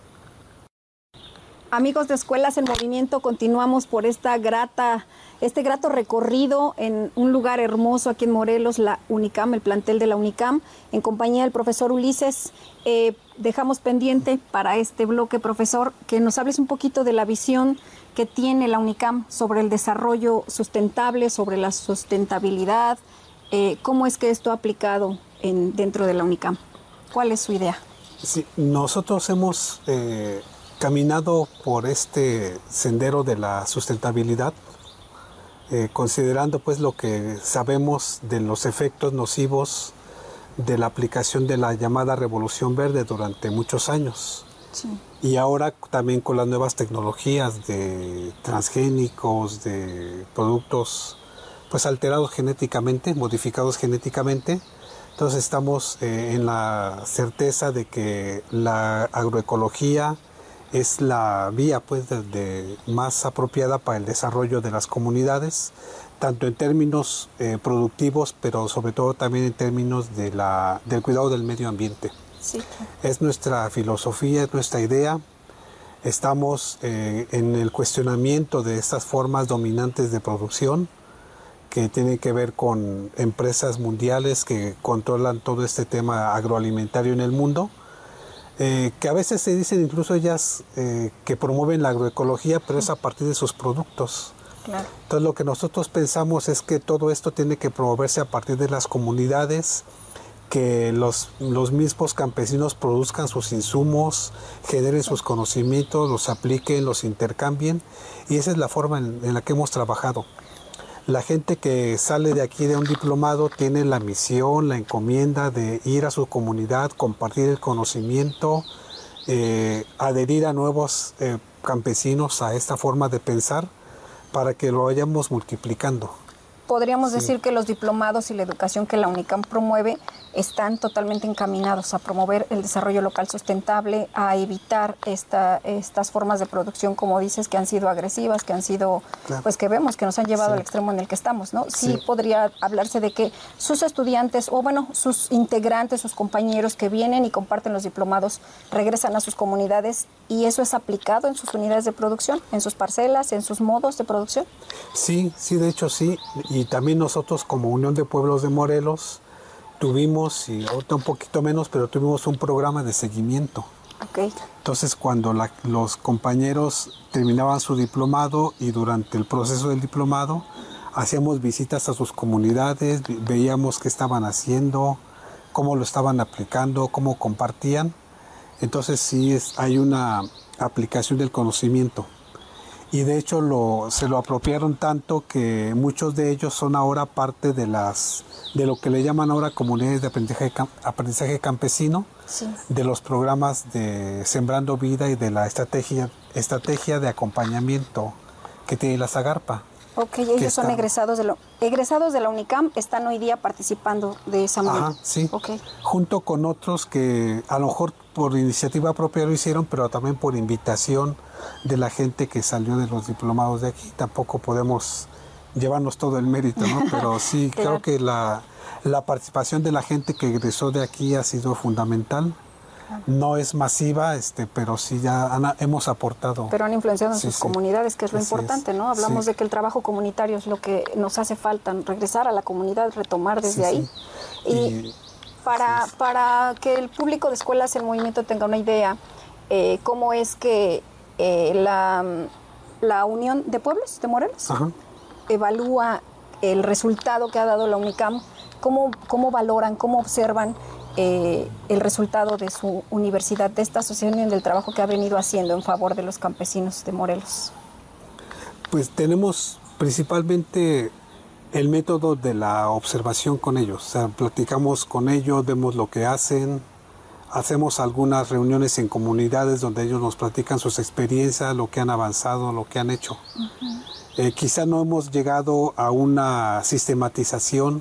Amigos de Escuelas en Movimiento, continuamos por esta grata, este grato recorrido en un lugar hermoso aquí en Morelos, la UNICAM, el plantel de la UNICAM, en compañía del profesor Ulises. Eh, dejamos pendiente para este bloque, profesor, que nos hables un poquito de la visión que tiene la UNICAM sobre el desarrollo sustentable, sobre la sustentabilidad, eh, cómo es que esto ha aplicado en, dentro de la UNICAM. ¿Cuál es su idea? Sí, nosotros hemos eh, caminado por este sendero de la sustentabilidad, eh, considerando pues lo que sabemos de los efectos nocivos de la aplicación de la llamada Revolución Verde durante muchos años. Sí. Y ahora también con las nuevas tecnologías de transgénicos, de productos pues alterados genéticamente, modificados genéticamente. Entonces estamos eh, en la certeza de que la agroecología, es la vía pues de, de más apropiada para el desarrollo de las comunidades, tanto en términos eh, productivos, pero sobre todo también en términos de la, del cuidado del medio ambiente. Sí. Es nuestra filosofía, es nuestra idea. Estamos eh, en el cuestionamiento de estas formas dominantes de producción que tienen que ver con empresas mundiales que controlan todo este tema agroalimentario en el mundo, eh, que a veces se dicen incluso ellas eh, que promueven la agroecología, pero es a partir de sus productos. Claro. Entonces lo que nosotros pensamos es que todo esto tiene que promoverse a partir de las comunidades, que los, los mismos campesinos produzcan sus insumos, generen sus conocimientos, los apliquen, los intercambien, y esa es la forma en, en la que hemos trabajado. La gente que sale de aquí de un diplomado tiene la misión, la encomienda de ir a su comunidad, compartir el conocimiento, eh, adherir a nuevos eh, campesinos a esta forma de pensar para que lo vayamos multiplicando. Podríamos Sí. decir que los diplomados y la educación que la UNICAM promueve están totalmente encaminados a promover el desarrollo local sustentable, a evitar esta, estas formas de producción, como dices, que han sido agresivas, que han sido, Claro. pues que vemos que nos han llevado Sí. al extremo en el que estamos, ¿no? Sí, Sí. podría hablarse de que sus estudiantes, o bueno, sus integrantes, sus compañeros que vienen y comparten los diplomados, regresan a sus comunidades y eso es aplicado en sus unidades de producción, en sus parcelas, en sus modos de producción. Sí, sí, de hecho sí. Y también nosotros como Unión de Pueblos de Morelos tuvimos, y ahorita un poquito menos, pero tuvimos un programa de seguimiento. Ok. Entonces cuando la- los compañeros terminaban su diplomado y durante el proceso del diplomado hacíamos visitas a sus comunidades, vi- veíamos qué estaban haciendo, cómo lo estaban aplicando, cómo compartían. Entonces sí es, hay una aplicación del conocimiento. Y de hecho lo, se lo apropiaron tanto que muchos de ellos son ahora parte de las de lo que le llaman ahora comunidades de aprendizaje, cam- aprendizaje campesino, Sí. de los programas de Sembrando Vida y de la estrategia, estrategia de acompañamiento que tiene la Zagarpa. Ok, ellos que son está- egresados de, la, egresados de la UNICAM, están hoy día participando de esa manera. Ajá, sí. Ok. Junto con otros que a lo mejor por iniciativa propia lo hicieron, pero también por invitación de la gente que salió de los diplomados de aquí. Tampoco podemos llevarnos todo el mérito, ¿no? Pero sí, Claro. creo que la, la participación de la gente que egresó de aquí ha sido fundamental. No es masiva, este, pero sí ya han- hemos aportado. Pero han influenciado en Sí, sus sí. comunidades, que es lo Así importante, es. ¿no? Hablamos Sí. de que el trabajo comunitario es lo que nos hace falta, regresar a la comunidad, retomar desde Sí, ahí. sí. Y, Y- para, para que el público de Escuelas en Movimiento tenga una idea, eh, cómo es que eh, la, la Unión de Pueblos de Morelos Ajá. evalúa el resultado que ha dado la UNICAM, cómo, cómo valoran, cómo observan eh, el resultado de su universidad, de esta asociación del trabajo que ha venido haciendo en favor de los campesinos de Morelos. Pues tenemos principalmente el método de la observación con ellos. O sea, platicamos con ellos, vemos lo que hacen, hacemos algunas reuniones en comunidades donde ellos nos platican sus experiencias, lo que han avanzado, lo que han hecho. Eh, quizá no hemos llegado a una sistematización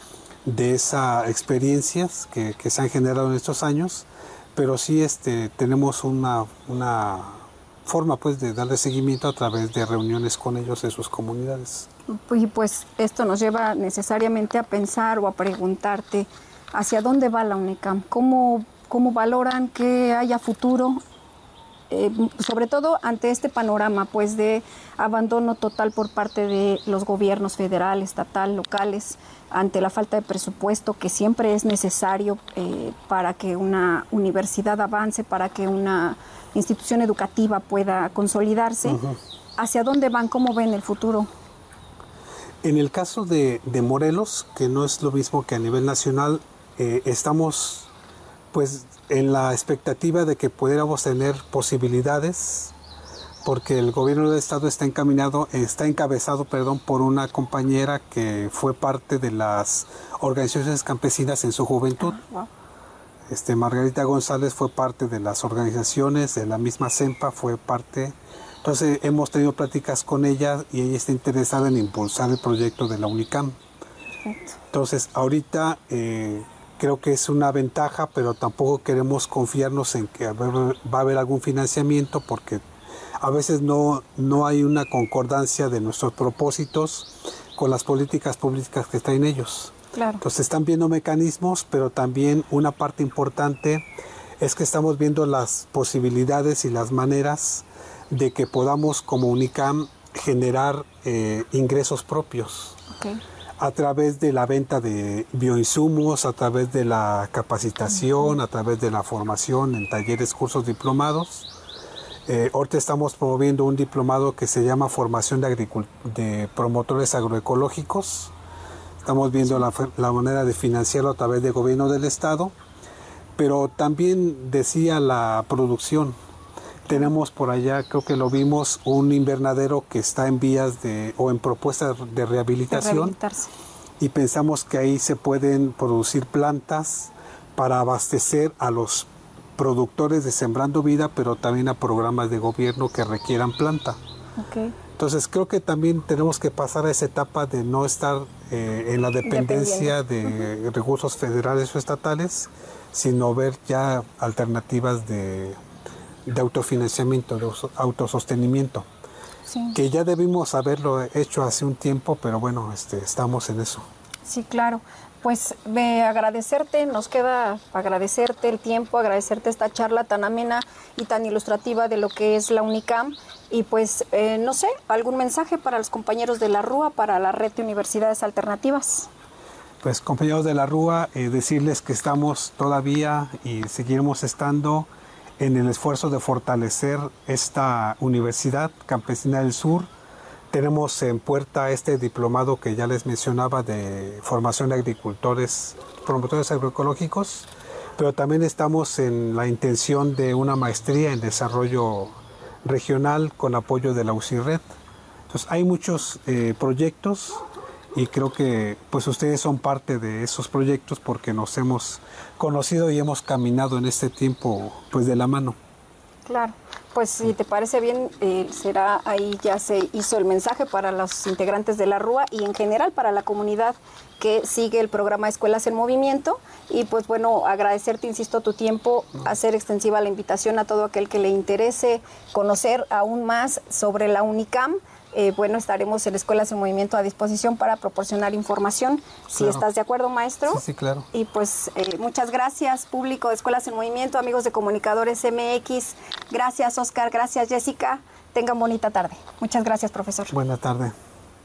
de esas experiencias que, que se han generado en estos años, pero sí este, tenemos una, una forma pues de darle seguimiento a través de reuniones con ellos en sus comunidades. Y pues esto nos lleva necesariamente a pensar o a preguntarte hacia dónde va la UNICAM, cómo, cómo valoran que haya futuro, eh, sobre todo ante este panorama pues de abandono total por parte de los gobiernos federal, estatal, locales, ante la falta de presupuesto que siempre es necesario eh, para que una universidad avance, para que una institución educativa pueda consolidarse. Uh-huh. ¿Hacia dónde van? ¿Cómo ven el futuro? En el caso de, de Morelos, que no es lo mismo que a nivel nacional, eh, estamos pues en la expectativa de que pudiéramos tener posibilidades, porque el gobierno del estado está encaminado, está encabezado, perdón, por una compañera que fue parte de las organizaciones campesinas en su juventud. Wow. Este, Margarita González fue parte de las organizaciones, de la misma CEMPA fue parte. Entonces hemos tenido pláticas con ella y ella está interesada en impulsar el proyecto de la UNICAM. Perfecto. Entonces ahorita eh, creo que es una ventaja, pero tampoco queremos confiarnos en que va a haber algún financiamiento, porque a veces no, no hay una concordancia de nuestros propósitos con las políticas públicas que están en ellos. Claro. Entonces están viendo mecanismos, pero también una parte importante es que estamos viendo las posibilidades y las maneras de que podamos como UNICAM generar eh, ingresos propios. Okay. A través de la venta de bioinsumos, a través de la capacitación, uh-huh. a través de la formación en talleres, cursos, diplomados. Eh, ahorita estamos promoviendo un diplomado que se llama Formación de, Agricult- de Promotores Agroecológicos. Estamos viendo la, la manera de financiarlo a través del gobierno del estado, pero también decía la producción. Tenemos por allá, creo que lo vimos, un invernadero que está en vías de, o en propuestas de rehabilitación. De y pensamos que ahí se pueden producir plantas para abastecer a los productores de Sembrando Vida, pero también a programas de gobierno que requieran planta. Okay. Entonces creo que también tenemos que pasar a esa etapa de no estar eh, en la dependencia de uh-huh. recursos federales o estatales, sino ver ya alternativas de, de autofinanciamiento, de autosostenimiento, sí. que ya debimos haberlo hecho hace un tiempo, pero bueno, este, estamos en eso. Sí, claro. Pues de agradecerte, nos queda agradecerte el tiempo, agradecerte esta charla tan amena y tan ilustrativa de lo que es la UNICAM. Y pues, eh, no sé, algún mensaje para los compañeros de la RUA, para la Red de Universidades Alternativas. Pues compañeros de la RUA, eh, decirles que estamos todavía y seguiremos estando en el esfuerzo de fortalecer esta Universidad Campesina del Sur. Tenemos en puerta este diplomado que ya les mencionaba de formación de agricultores, promotores agroecológicos, pero también estamos en la intención de una maestría en desarrollo regional con apoyo de la U C I R E D. Entonces hay muchos eh, proyectos y creo que pues ustedes son parte de esos proyectos porque nos hemos conocido y hemos caminado en este tiempo pues de la mano. Claro. Pues si te parece bien, eh, será ahí ya se hizo el mensaje para los integrantes de la RUA y en general para la comunidad que sigue el programa Escuelas en Movimiento. Y pues bueno, agradecerte, insisto, tu tiempo, hacer extensiva la invitación a todo aquel que le interese conocer aún más sobre la UNICAM. Eh, bueno, estaremos en Escuelas en Movimiento a disposición para proporcionar información, claro. Si estás de acuerdo, maestro. Sí, sí, claro. Y pues eh, muchas gracias, público de Escuelas en Movimiento, amigos de Comunicadores M X. Gracias, Oscar. Gracias, Jessica. Tengan bonita tarde. Muchas gracias, profesor. Buena tarde.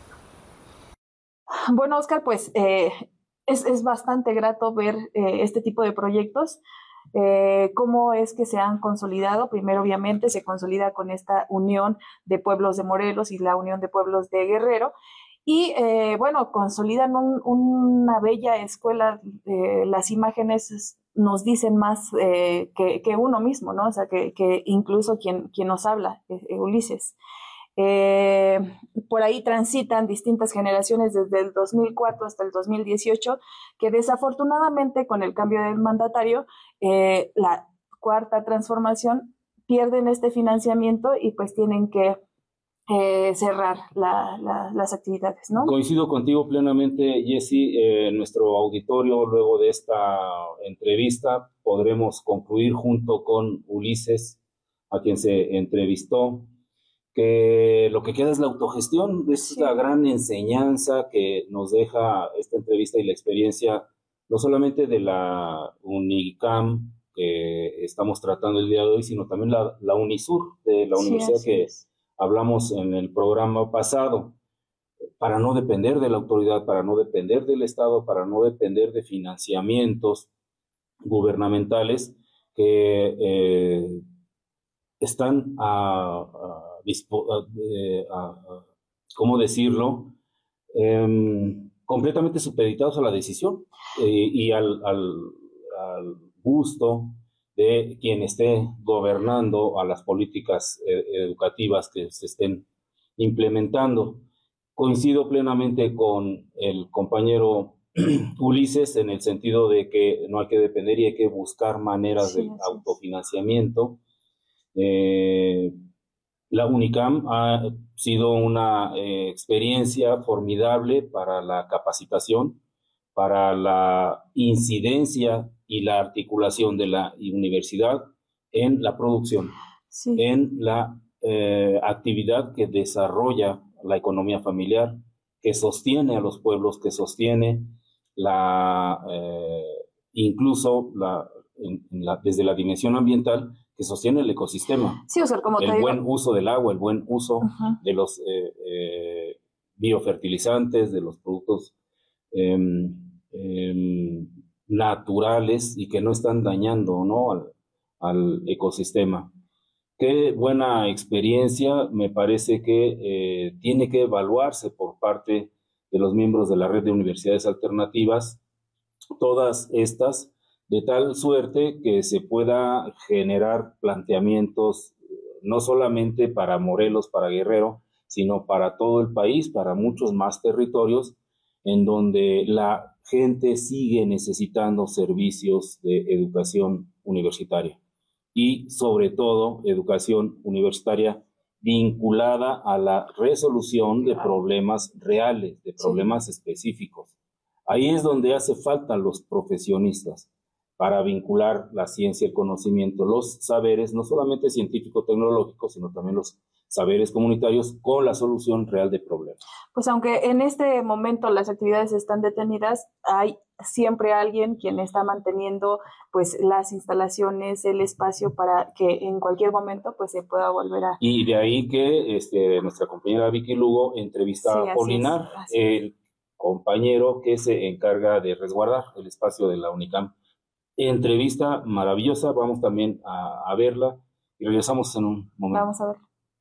Bueno, Oscar, pues eh, es, es bastante grato ver eh, este tipo de proyectos. Eh, cómo es que se han consolidado. Primero, obviamente, se consolida con esta unión de pueblos de Morelos y la unión de pueblos de Guerrero. Y, eh, bueno, consolidan un, una bella escuela. Eh, las imágenes nos dicen más eh, que, que uno mismo, ¿no? O sea, que, que incluso quien, quien nos habla, eh, Ulises. Eh, por ahí transitan distintas generaciones desde el dos mil cuatro hasta el dos mil dieciocho, que desafortunadamente con el cambio del mandatario, eh, la cuarta transformación, pierden este financiamiento y pues tienen que eh, cerrar la, la, las actividades, ¿no? Coincido contigo plenamente, Jessy. En eh, nuestro auditorio, luego de esta entrevista, podremos concluir junto con Ulises, a quien se entrevistó, que lo que queda es la autogestión. Es sí. La gran enseñanza que nos deja esta entrevista y la experiencia, no solamente de la UNICAM que estamos tratando el día de hoy, sino también la, la UNISUR, de la sí, universidad que es. Hablamos en el programa pasado, para no depender de la autoridad, para no depender del Estado, para no depender de financiamientos gubernamentales que eh, están a, a A, a, ¿cómo decirlo? Eh, completamente supeditados a la decisión eh, y al, al, al gusto de quien esté gobernando, a las políticas eh, educativas que se estén implementando. Coincido plenamente con el compañero Ulises en el sentido de que no hay que depender y hay que buscar maneras sí, de autofinanciamiento. Eh, La UNICAM ha sido una eh, experiencia formidable para la capacitación, para la incidencia y la articulación de la universidad en la producción, sí. en la eh, actividad que desarrolla la economía familiar, que sostiene a los pueblos, que sostiene la, eh, incluso la, en, en la, desde la dimensión ambiental, que sostiene el ecosistema. Sí, o sea, como el te buen digo. uso del agua, el buen uso uh-huh. de los eh, eh, biofertilizantes, de los productos eh, eh, naturales y que no están dañando, ¿no?, al, al ecosistema. Qué buena experiencia, me parece que eh, tiene que evaluarse por parte de los miembros de la red de universidades alternativas, todas estas, de tal suerte que se pueda generar planteamientos no solamente para Morelos, para Guerrero, sino para todo el país, para muchos más territorios, en donde la gente sigue necesitando servicios de educación universitaria y, sobre todo, educación universitaria vinculada a la resolución de problemas reales, de problemas sí. específicos. Ahí es donde hace falta los profesionistas para vincular la ciencia, el conocimiento, los saberes, no solamente científico-tecnológicos, sino también los saberes comunitarios con la solución real de problemas. Pues aunque en este momento las actividades están detenidas, hay siempre alguien quien está manteniendo pues las instalaciones, el espacio para que en cualquier momento pues se pueda volver a... Y de ahí que este, nuestra compañera Vicky Lugo entrevista sí, a Polinar, es, el compañero que se encarga de resguardar el espacio de la UNICAM. Entrevista maravillosa, vamos también a, a verla y regresamos en un momento. Vamos a ver.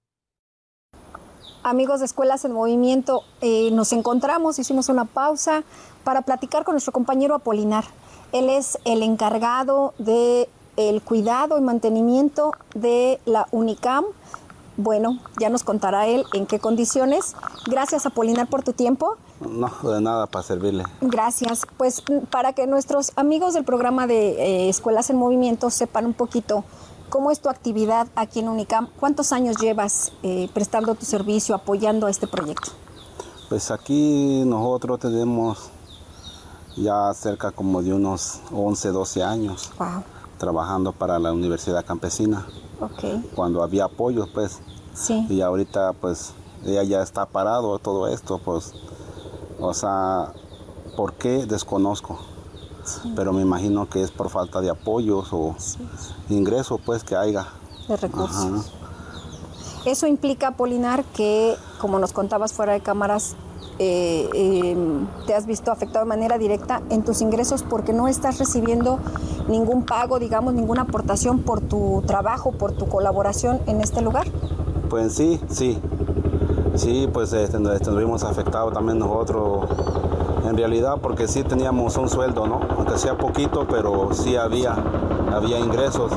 Amigos de Escuelas en Movimiento, eh, nos encontramos, hicimos una pausa para platicar con nuestro compañero Apolinar. Él es el encargado del cuidado y mantenimiento de la UNICAM. Bueno, ya nos contará él en qué condiciones. Gracias, Apolinar, por tu tiempo. No, de nada, para servirle. Gracias. Pues para que nuestros amigos del programa de eh, Escuelas en Movimiento sepan un poquito cómo es tu actividad aquí en UNICAM. ¿Cuántos años llevas eh, prestando tu servicio, apoyando a este proyecto? Pues aquí nosotros tenemos ya cerca como de unos once, doce años. Wow. Trabajando para la Universidad Campesina. Okay. Cuando había apoyos, pues. Sí. Y ahorita, pues, ella ya está parado todo esto, pues. O sea, ¿por qué? Desconozco. Sí. Pero me imagino que es por falta de apoyos o sí. ingresos, pues, que haya. De recursos. Ajá. Eso implica, Apolinar, que, como nos contabas fuera de cámaras, eh, eh, te has visto afectado de manera directa en tus ingresos porque no estás recibiendo ningún pago, digamos, ninguna aportación por tu trabajo, por tu colaboración en este lugar. Pues sí, sí. Sí, pues este, estuvimos afectados también nosotros, en realidad, porque sí teníamos un sueldo, ¿no? Aunque sea poquito, pero sí había, había ingresos.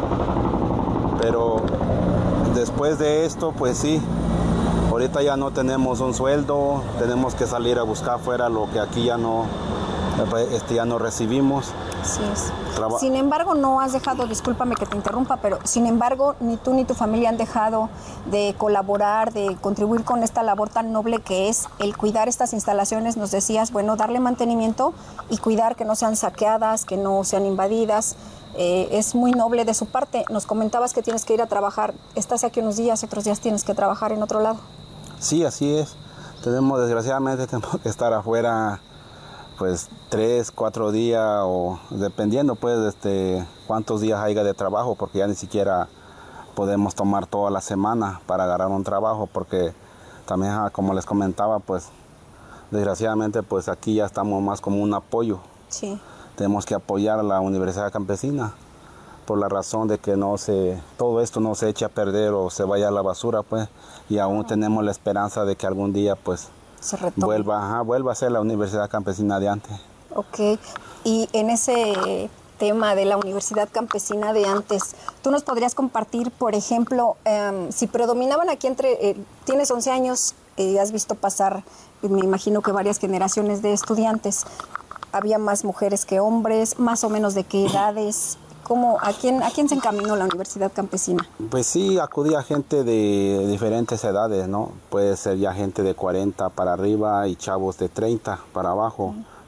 Pero después de esto, pues sí, ahorita ya no tenemos un sueldo, tenemos que salir a buscar afuera lo que aquí ya no, este, ya no recibimos. Así es. Traba- sin embargo, no has dejado, discúlpame que te interrumpa, pero sin embargo, ni tú ni tu familia han dejado de colaborar, de contribuir con esta labor tan noble que es el cuidar estas instalaciones. Nos decías, bueno, darle mantenimiento y cuidar que no sean saqueadas, que no sean invadidas. Eh, es muy noble de su parte. Nos comentabas que tienes que ir a trabajar. Estás aquí unos días, otros días tienes que trabajar en otro lado. Sí, así es. Tenemos, desgraciadamente, tenemos que estar afuera pues tres, cuatro días o dependiendo pues este, cuántos días haya de trabajo, porque ya ni siquiera podemos tomar toda la semana para agarrar un trabajo, porque también como les comentaba, pues desgraciadamente pues aquí ya estamos más como un apoyo. Sí. Tenemos que apoyar a la Universidad Campesina por la razón de que no se, todo esto no se eche a perder o se vaya a la basura, pues, y aún tenemos la esperanza de que algún día pues se retome. Vuelva, ajá, vuelva a ser la Universidad Campesina de antes. Ok, y en ese tema de la Universidad Campesina de antes, ¿tú nos podrías compartir, por ejemplo, eh, si predominaban aquí entre, eh, tienes once años, eh, has visto pasar, me imagino que varias generaciones de estudiantes, había más mujeres que hombres, más o menos de qué edades? ¿Cómo, a, quién, ¿A quién se encaminó la Universidad Campesina? Pues sí, acudía gente de diferentes edades, ¿no? Puede ser ya gente de cuarenta para arriba y chavos de treinta para abajo,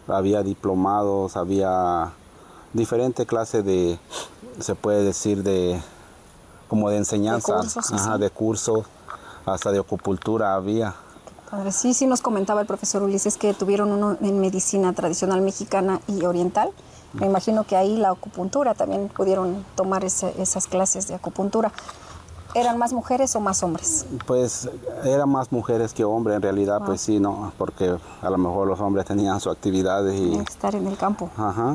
había diplomados, había diferentes clases de, se puede decir, de como de enseñanza, de cursos, sí, ajá, sí. de cursos, hasta de acupuntura había. Padre, sí, sí nos comentaba el profesor Ulises que tuvieron uno en medicina tradicional mexicana y oriental. Me imagino que ahí la acupuntura también pudieron tomar ese, esas clases de acupuntura. ¿Eran más mujeres o más hombres? Pues eran más mujeres que hombres en realidad, Wow. pues sí, no, porque a lo mejor los hombres tenían sus actividades y... Tenían que estar en el campo. Ajá.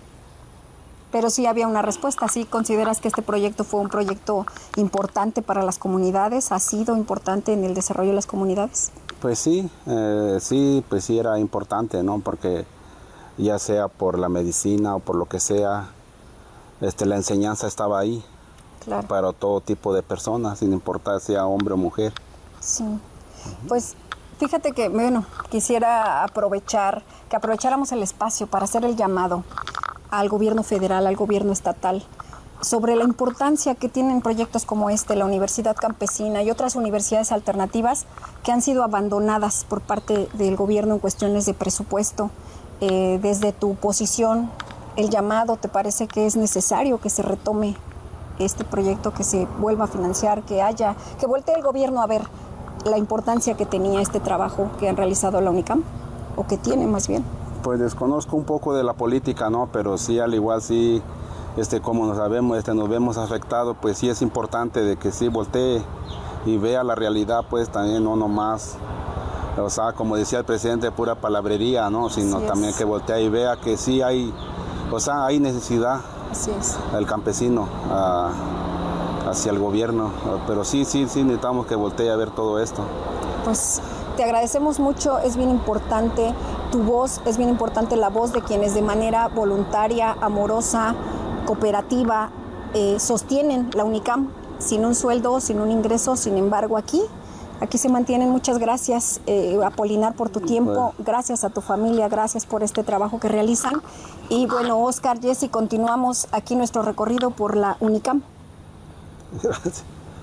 Pero sí había una respuesta. ¿Sí consideras que este proyecto fue un proyecto importante para las comunidades? ¿Ha sido importante en el desarrollo de las comunidades? Pues sí, eh, sí, pues sí era importante, ¿no? Porque ya sea por la medicina o por lo que sea, este, la enseñanza estaba ahí. Claro. Para todo tipo de personas, sin importar sea hombre o mujer. Sí. Pues fíjate que, bueno, quisiera aprovechar, que aprovecháramos el espacio para hacer el llamado al gobierno federal, al gobierno estatal, sobre la importancia que tienen proyectos como este, la Universidad Campesina y otras universidades alternativas que han sido abandonadas por parte del gobierno en cuestiones de presupuesto. Eh, desde tu posición, el llamado, ¿te parece que es necesario que se retome este proyecto, que se vuelva a financiar, que haya, que voltee el gobierno a ver la importancia que tenía este trabajo que han realizado la UNICAM, o que tiene más bien? Pues desconozco un poco de la política, ¿no? Pero sí, al igual sí, este, como nos sabemos, este, nos vemos afectados, pues sí es importante de que sí voltee y vea la realidad, pues también no nomás, o sea, como decía el presidente, pura palabrería, ¿no? Sino Así es. también que voltee y vea que sí hay, o sea, hay necesidad. Así es. El campesino a, hacia el gobierno, pero sí, sí, sí necesitamos que voltee a ver todo esto. Pues te agradecemos mucho, es bien importante tu voz, es bien importante la voz de quienes de manera voluntaria, amorosa, cooperativa, eh, sostienen la UNICAM sin un sueldo, sin un ingreso. Sin embargo, aquí, aquí se mantienen. Muchas gracias, eh, Apolinar, por tu tiempo, bueno. Gracias a tu familia, gracias por este trabajo que realizan. Y bueno, Oscar, Jessy, continuamos aquí nuestro recorrido por la UNICAM. Gracias.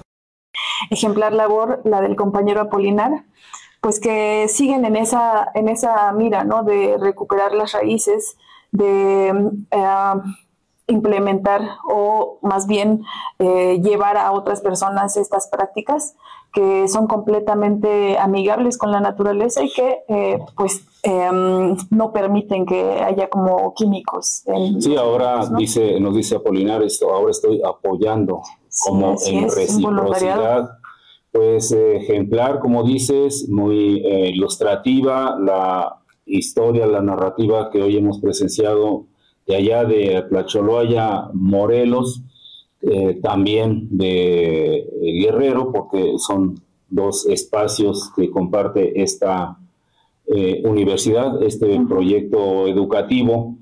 Ejemplar labor la del compañero Apolinar, pues que siguen en esa, en esa mira, ¿no? De recuperar las raíces, de uh, implementar o más bien eh, llevar a otras personas estas prácticas que son completamente amigables con la naturaleza y que eh, pues eh, no permiten que haya como químicos. En sí, ahora ¿no? dice, nos dice Apolinar esto, ahora estoy apoyando como sí, en es, reciprocidad, pues eh, ejemplar, como dices, muy eh, ilustrativa, la historia, la narrativa que hoy hemos presenciado de allá de Tlacholoaya, Morelos, eh, también de eh, Guerrero, porque son dos espacios que comparte esta eh, universidad, este uh-huh. proyecto educativo.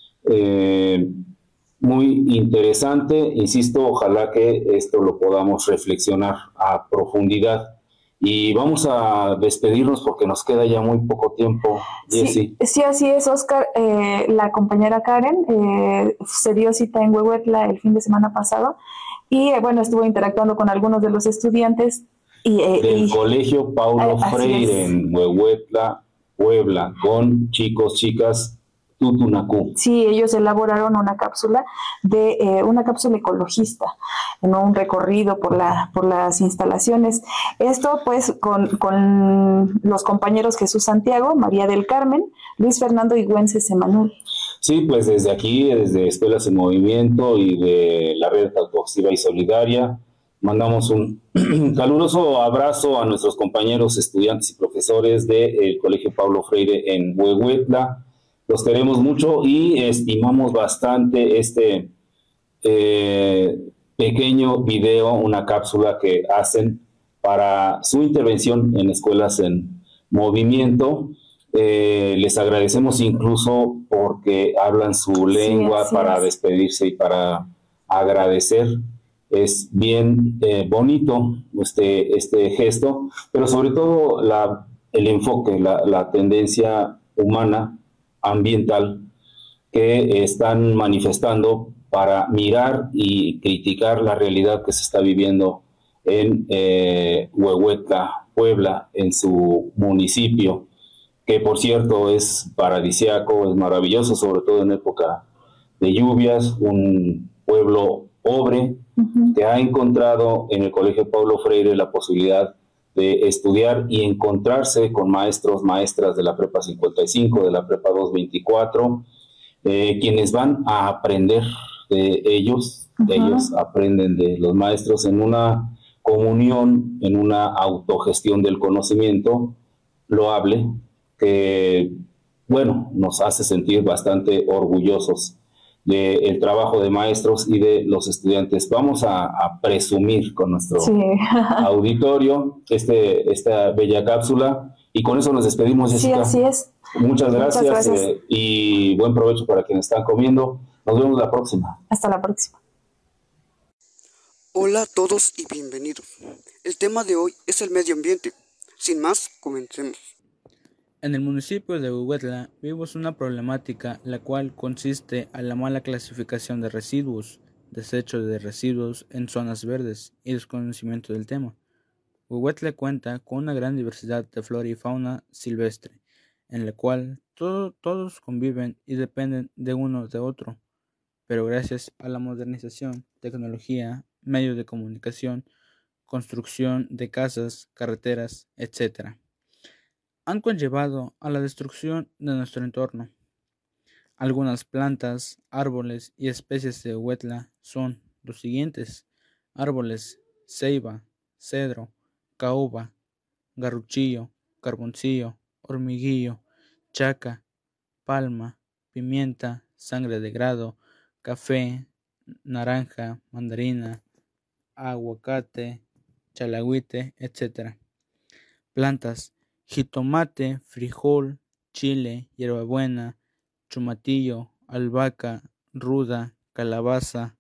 Eh, muy interesante, insisto, ojalá que esto lo podamos reflexionar a profundidad. Y vamos a despedirnos porque nos queda ya muy poco tiempo, Jessy. Sí, sí, así es, Oscar. Eh, la compañera Karen eh, se dio cita en Huehuetla el fin de semana pasado y, eh, bueno, estuvo interactuando con algunos de los estudiantes. Y, eh, Del y, Colegio Paulo eh, Freire en Huehuetla, Puebla, con chicos, chicas, Tutunacú. Sí, ellos elaboraron una cápsula de eh, una cápsula ecologista, en un recorrido por la por las instalaciones. Esto pues con, con los compañeros Jesús Santiago, María del Carmen, Luis Fernando y Güences Emanuel. Sí, pues desde aquí, desde Escuelas en Movimiento y de la Red Autoactiva y Solidaria, mandamos un caluroso abrazo a nuestros compañeros estudiantes y profesores del Colegio Paulo Freire en Huehuetla. Los queremos mucho y estimamos bastante este eh, pequeño video, una cápsula que hacen para su intervención en Escuelas en Movimiento. Eh, les agradecemos incluso porque hablan su lengua sí, para es. despedirse y para agradecer. Es bien eh, bonito este, este gesto, pero sobre todo la, el enfoque, la, la tendencia humana, ambiental, que están manifestando para mirar y criticar la realidad que se está viviendo en eh, Huehuetla, Puebla, en su municipio, que por cierto es paradisíaco, es maravilloso, sobre todo en época de lluvias, un pueblo pobre uh-huh. que ha encontrado en el Colegio Paulo Freire la posibilidad de estudiar y encontrarse con maestros, maestras de la Prepa cincuenta y cinco, de la Prepa doscientos veinticuatro, eh, quienes van a aprender de ellos, uh-huh. ellos aprenden de los maestros en una comunión, en una autogestión del conocimiento loable, que, bueno, nos hace sentir bastante orgullosos del trabajo de maestros y de los estudiantes. Vamos a, a presumir con nuestro sí. auditorio este, esta bella cápsula y con eso nos despedimos, Jessica. Sí, así es. Muchas gracias, Muchas gracias. Eh, y buen provecho para quienes están comiendo. Nos vemos la próxima. Hasta la próxima. Hola a todos y bienvenidos. El tema de hoy es el medio ambiente. Sin más, comencemos. En el municipio de Huehuetla vivimos una problemática la cual consiste en la mala clasificación de residuos, desecho de residuos en zonas verdes y desconocimiento del tema. Huehuetla cuenta con una gran diversidad de flora y fauna silvestre, en la cual todo, todos conviven y dependen de uno de otro, pero gracias a la modernización, tecnología, medios de comunicación, construcción de casas, carreteras, etcétera, han conllevado a la destrucción de nuestro entorno. Algunas plantas, árboles y especies de Huehuetla son los siguientes: árboles, ceiba, cedro, caoba, garruchillo, carboncillo, hormiguillo, chaca, palma, pimienta, sangre de grado, café, naranja, mandarina, aguacate, chalagüite, etcétera. Plantas: jitomate, frijol, chile, hierbabuena, chumatillo, albahaca, ruda, calabaza,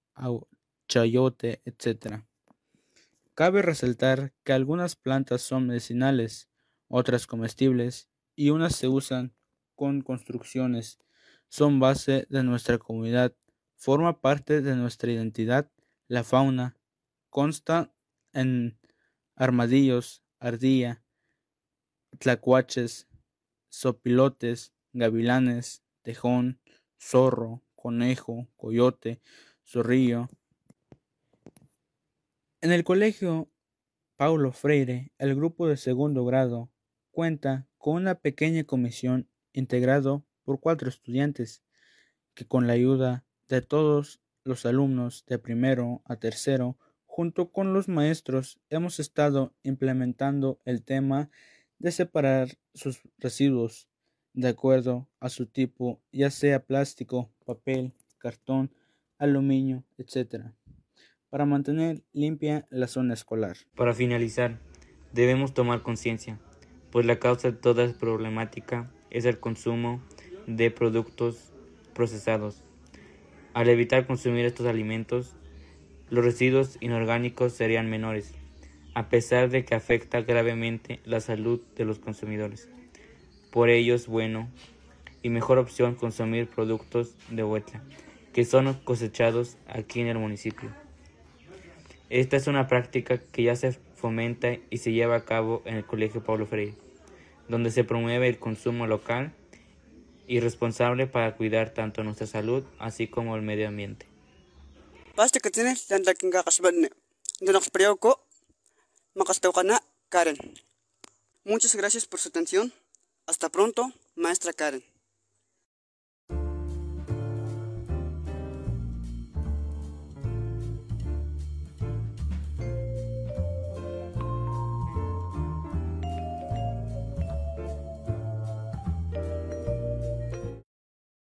chayote, etcétera. Cabe resaltar que algunas plantas son medicinales, otras comestibles y unas se usan con construcciones. Son base de nuestra comunidad, forma parte de nuestra identidad. La fauna consta en armadillos, ardilla, tlacuaches, sopilotes, gavilanes, tejón, zorro, conejo, coyote, zorrillo. En el colegio Paulo Freire, el grupo de segundo grado cuenta con una pequeña comisión integrado por cuatro estudiantes que, con la ayuda de todos los alumnos de primero a tercero, junto con los maestros, hemos estado implementando el tema de separar sus residuos de acuerdo a su tipo, ya sea plástico, papel, cartón, aluminio, etcétera, para mantener limpia la zona escolar. Para finalizar, debemos tomar conciencia, pues la causa de toda esta problemática es el consumo de productos procesados. Al evitar consumir estos alimentos, los residuos inorgánicos serían menores, a pesar de que afecta gravemente la salud de los consumidores. Por ello es bueno y mejor opción consumir productos de Huehuetla, que son cosechados aquí en el municipio. Esta es una práctica que ya se fomenta y se lleva a cabo en el Colegio Paulo Freire, donde se promueve el consumo local y responsable para cuidar tanto nuestra salud así como el medio ambiente. Muchas gracias por su atención. Hasta pronto, maestra Karen.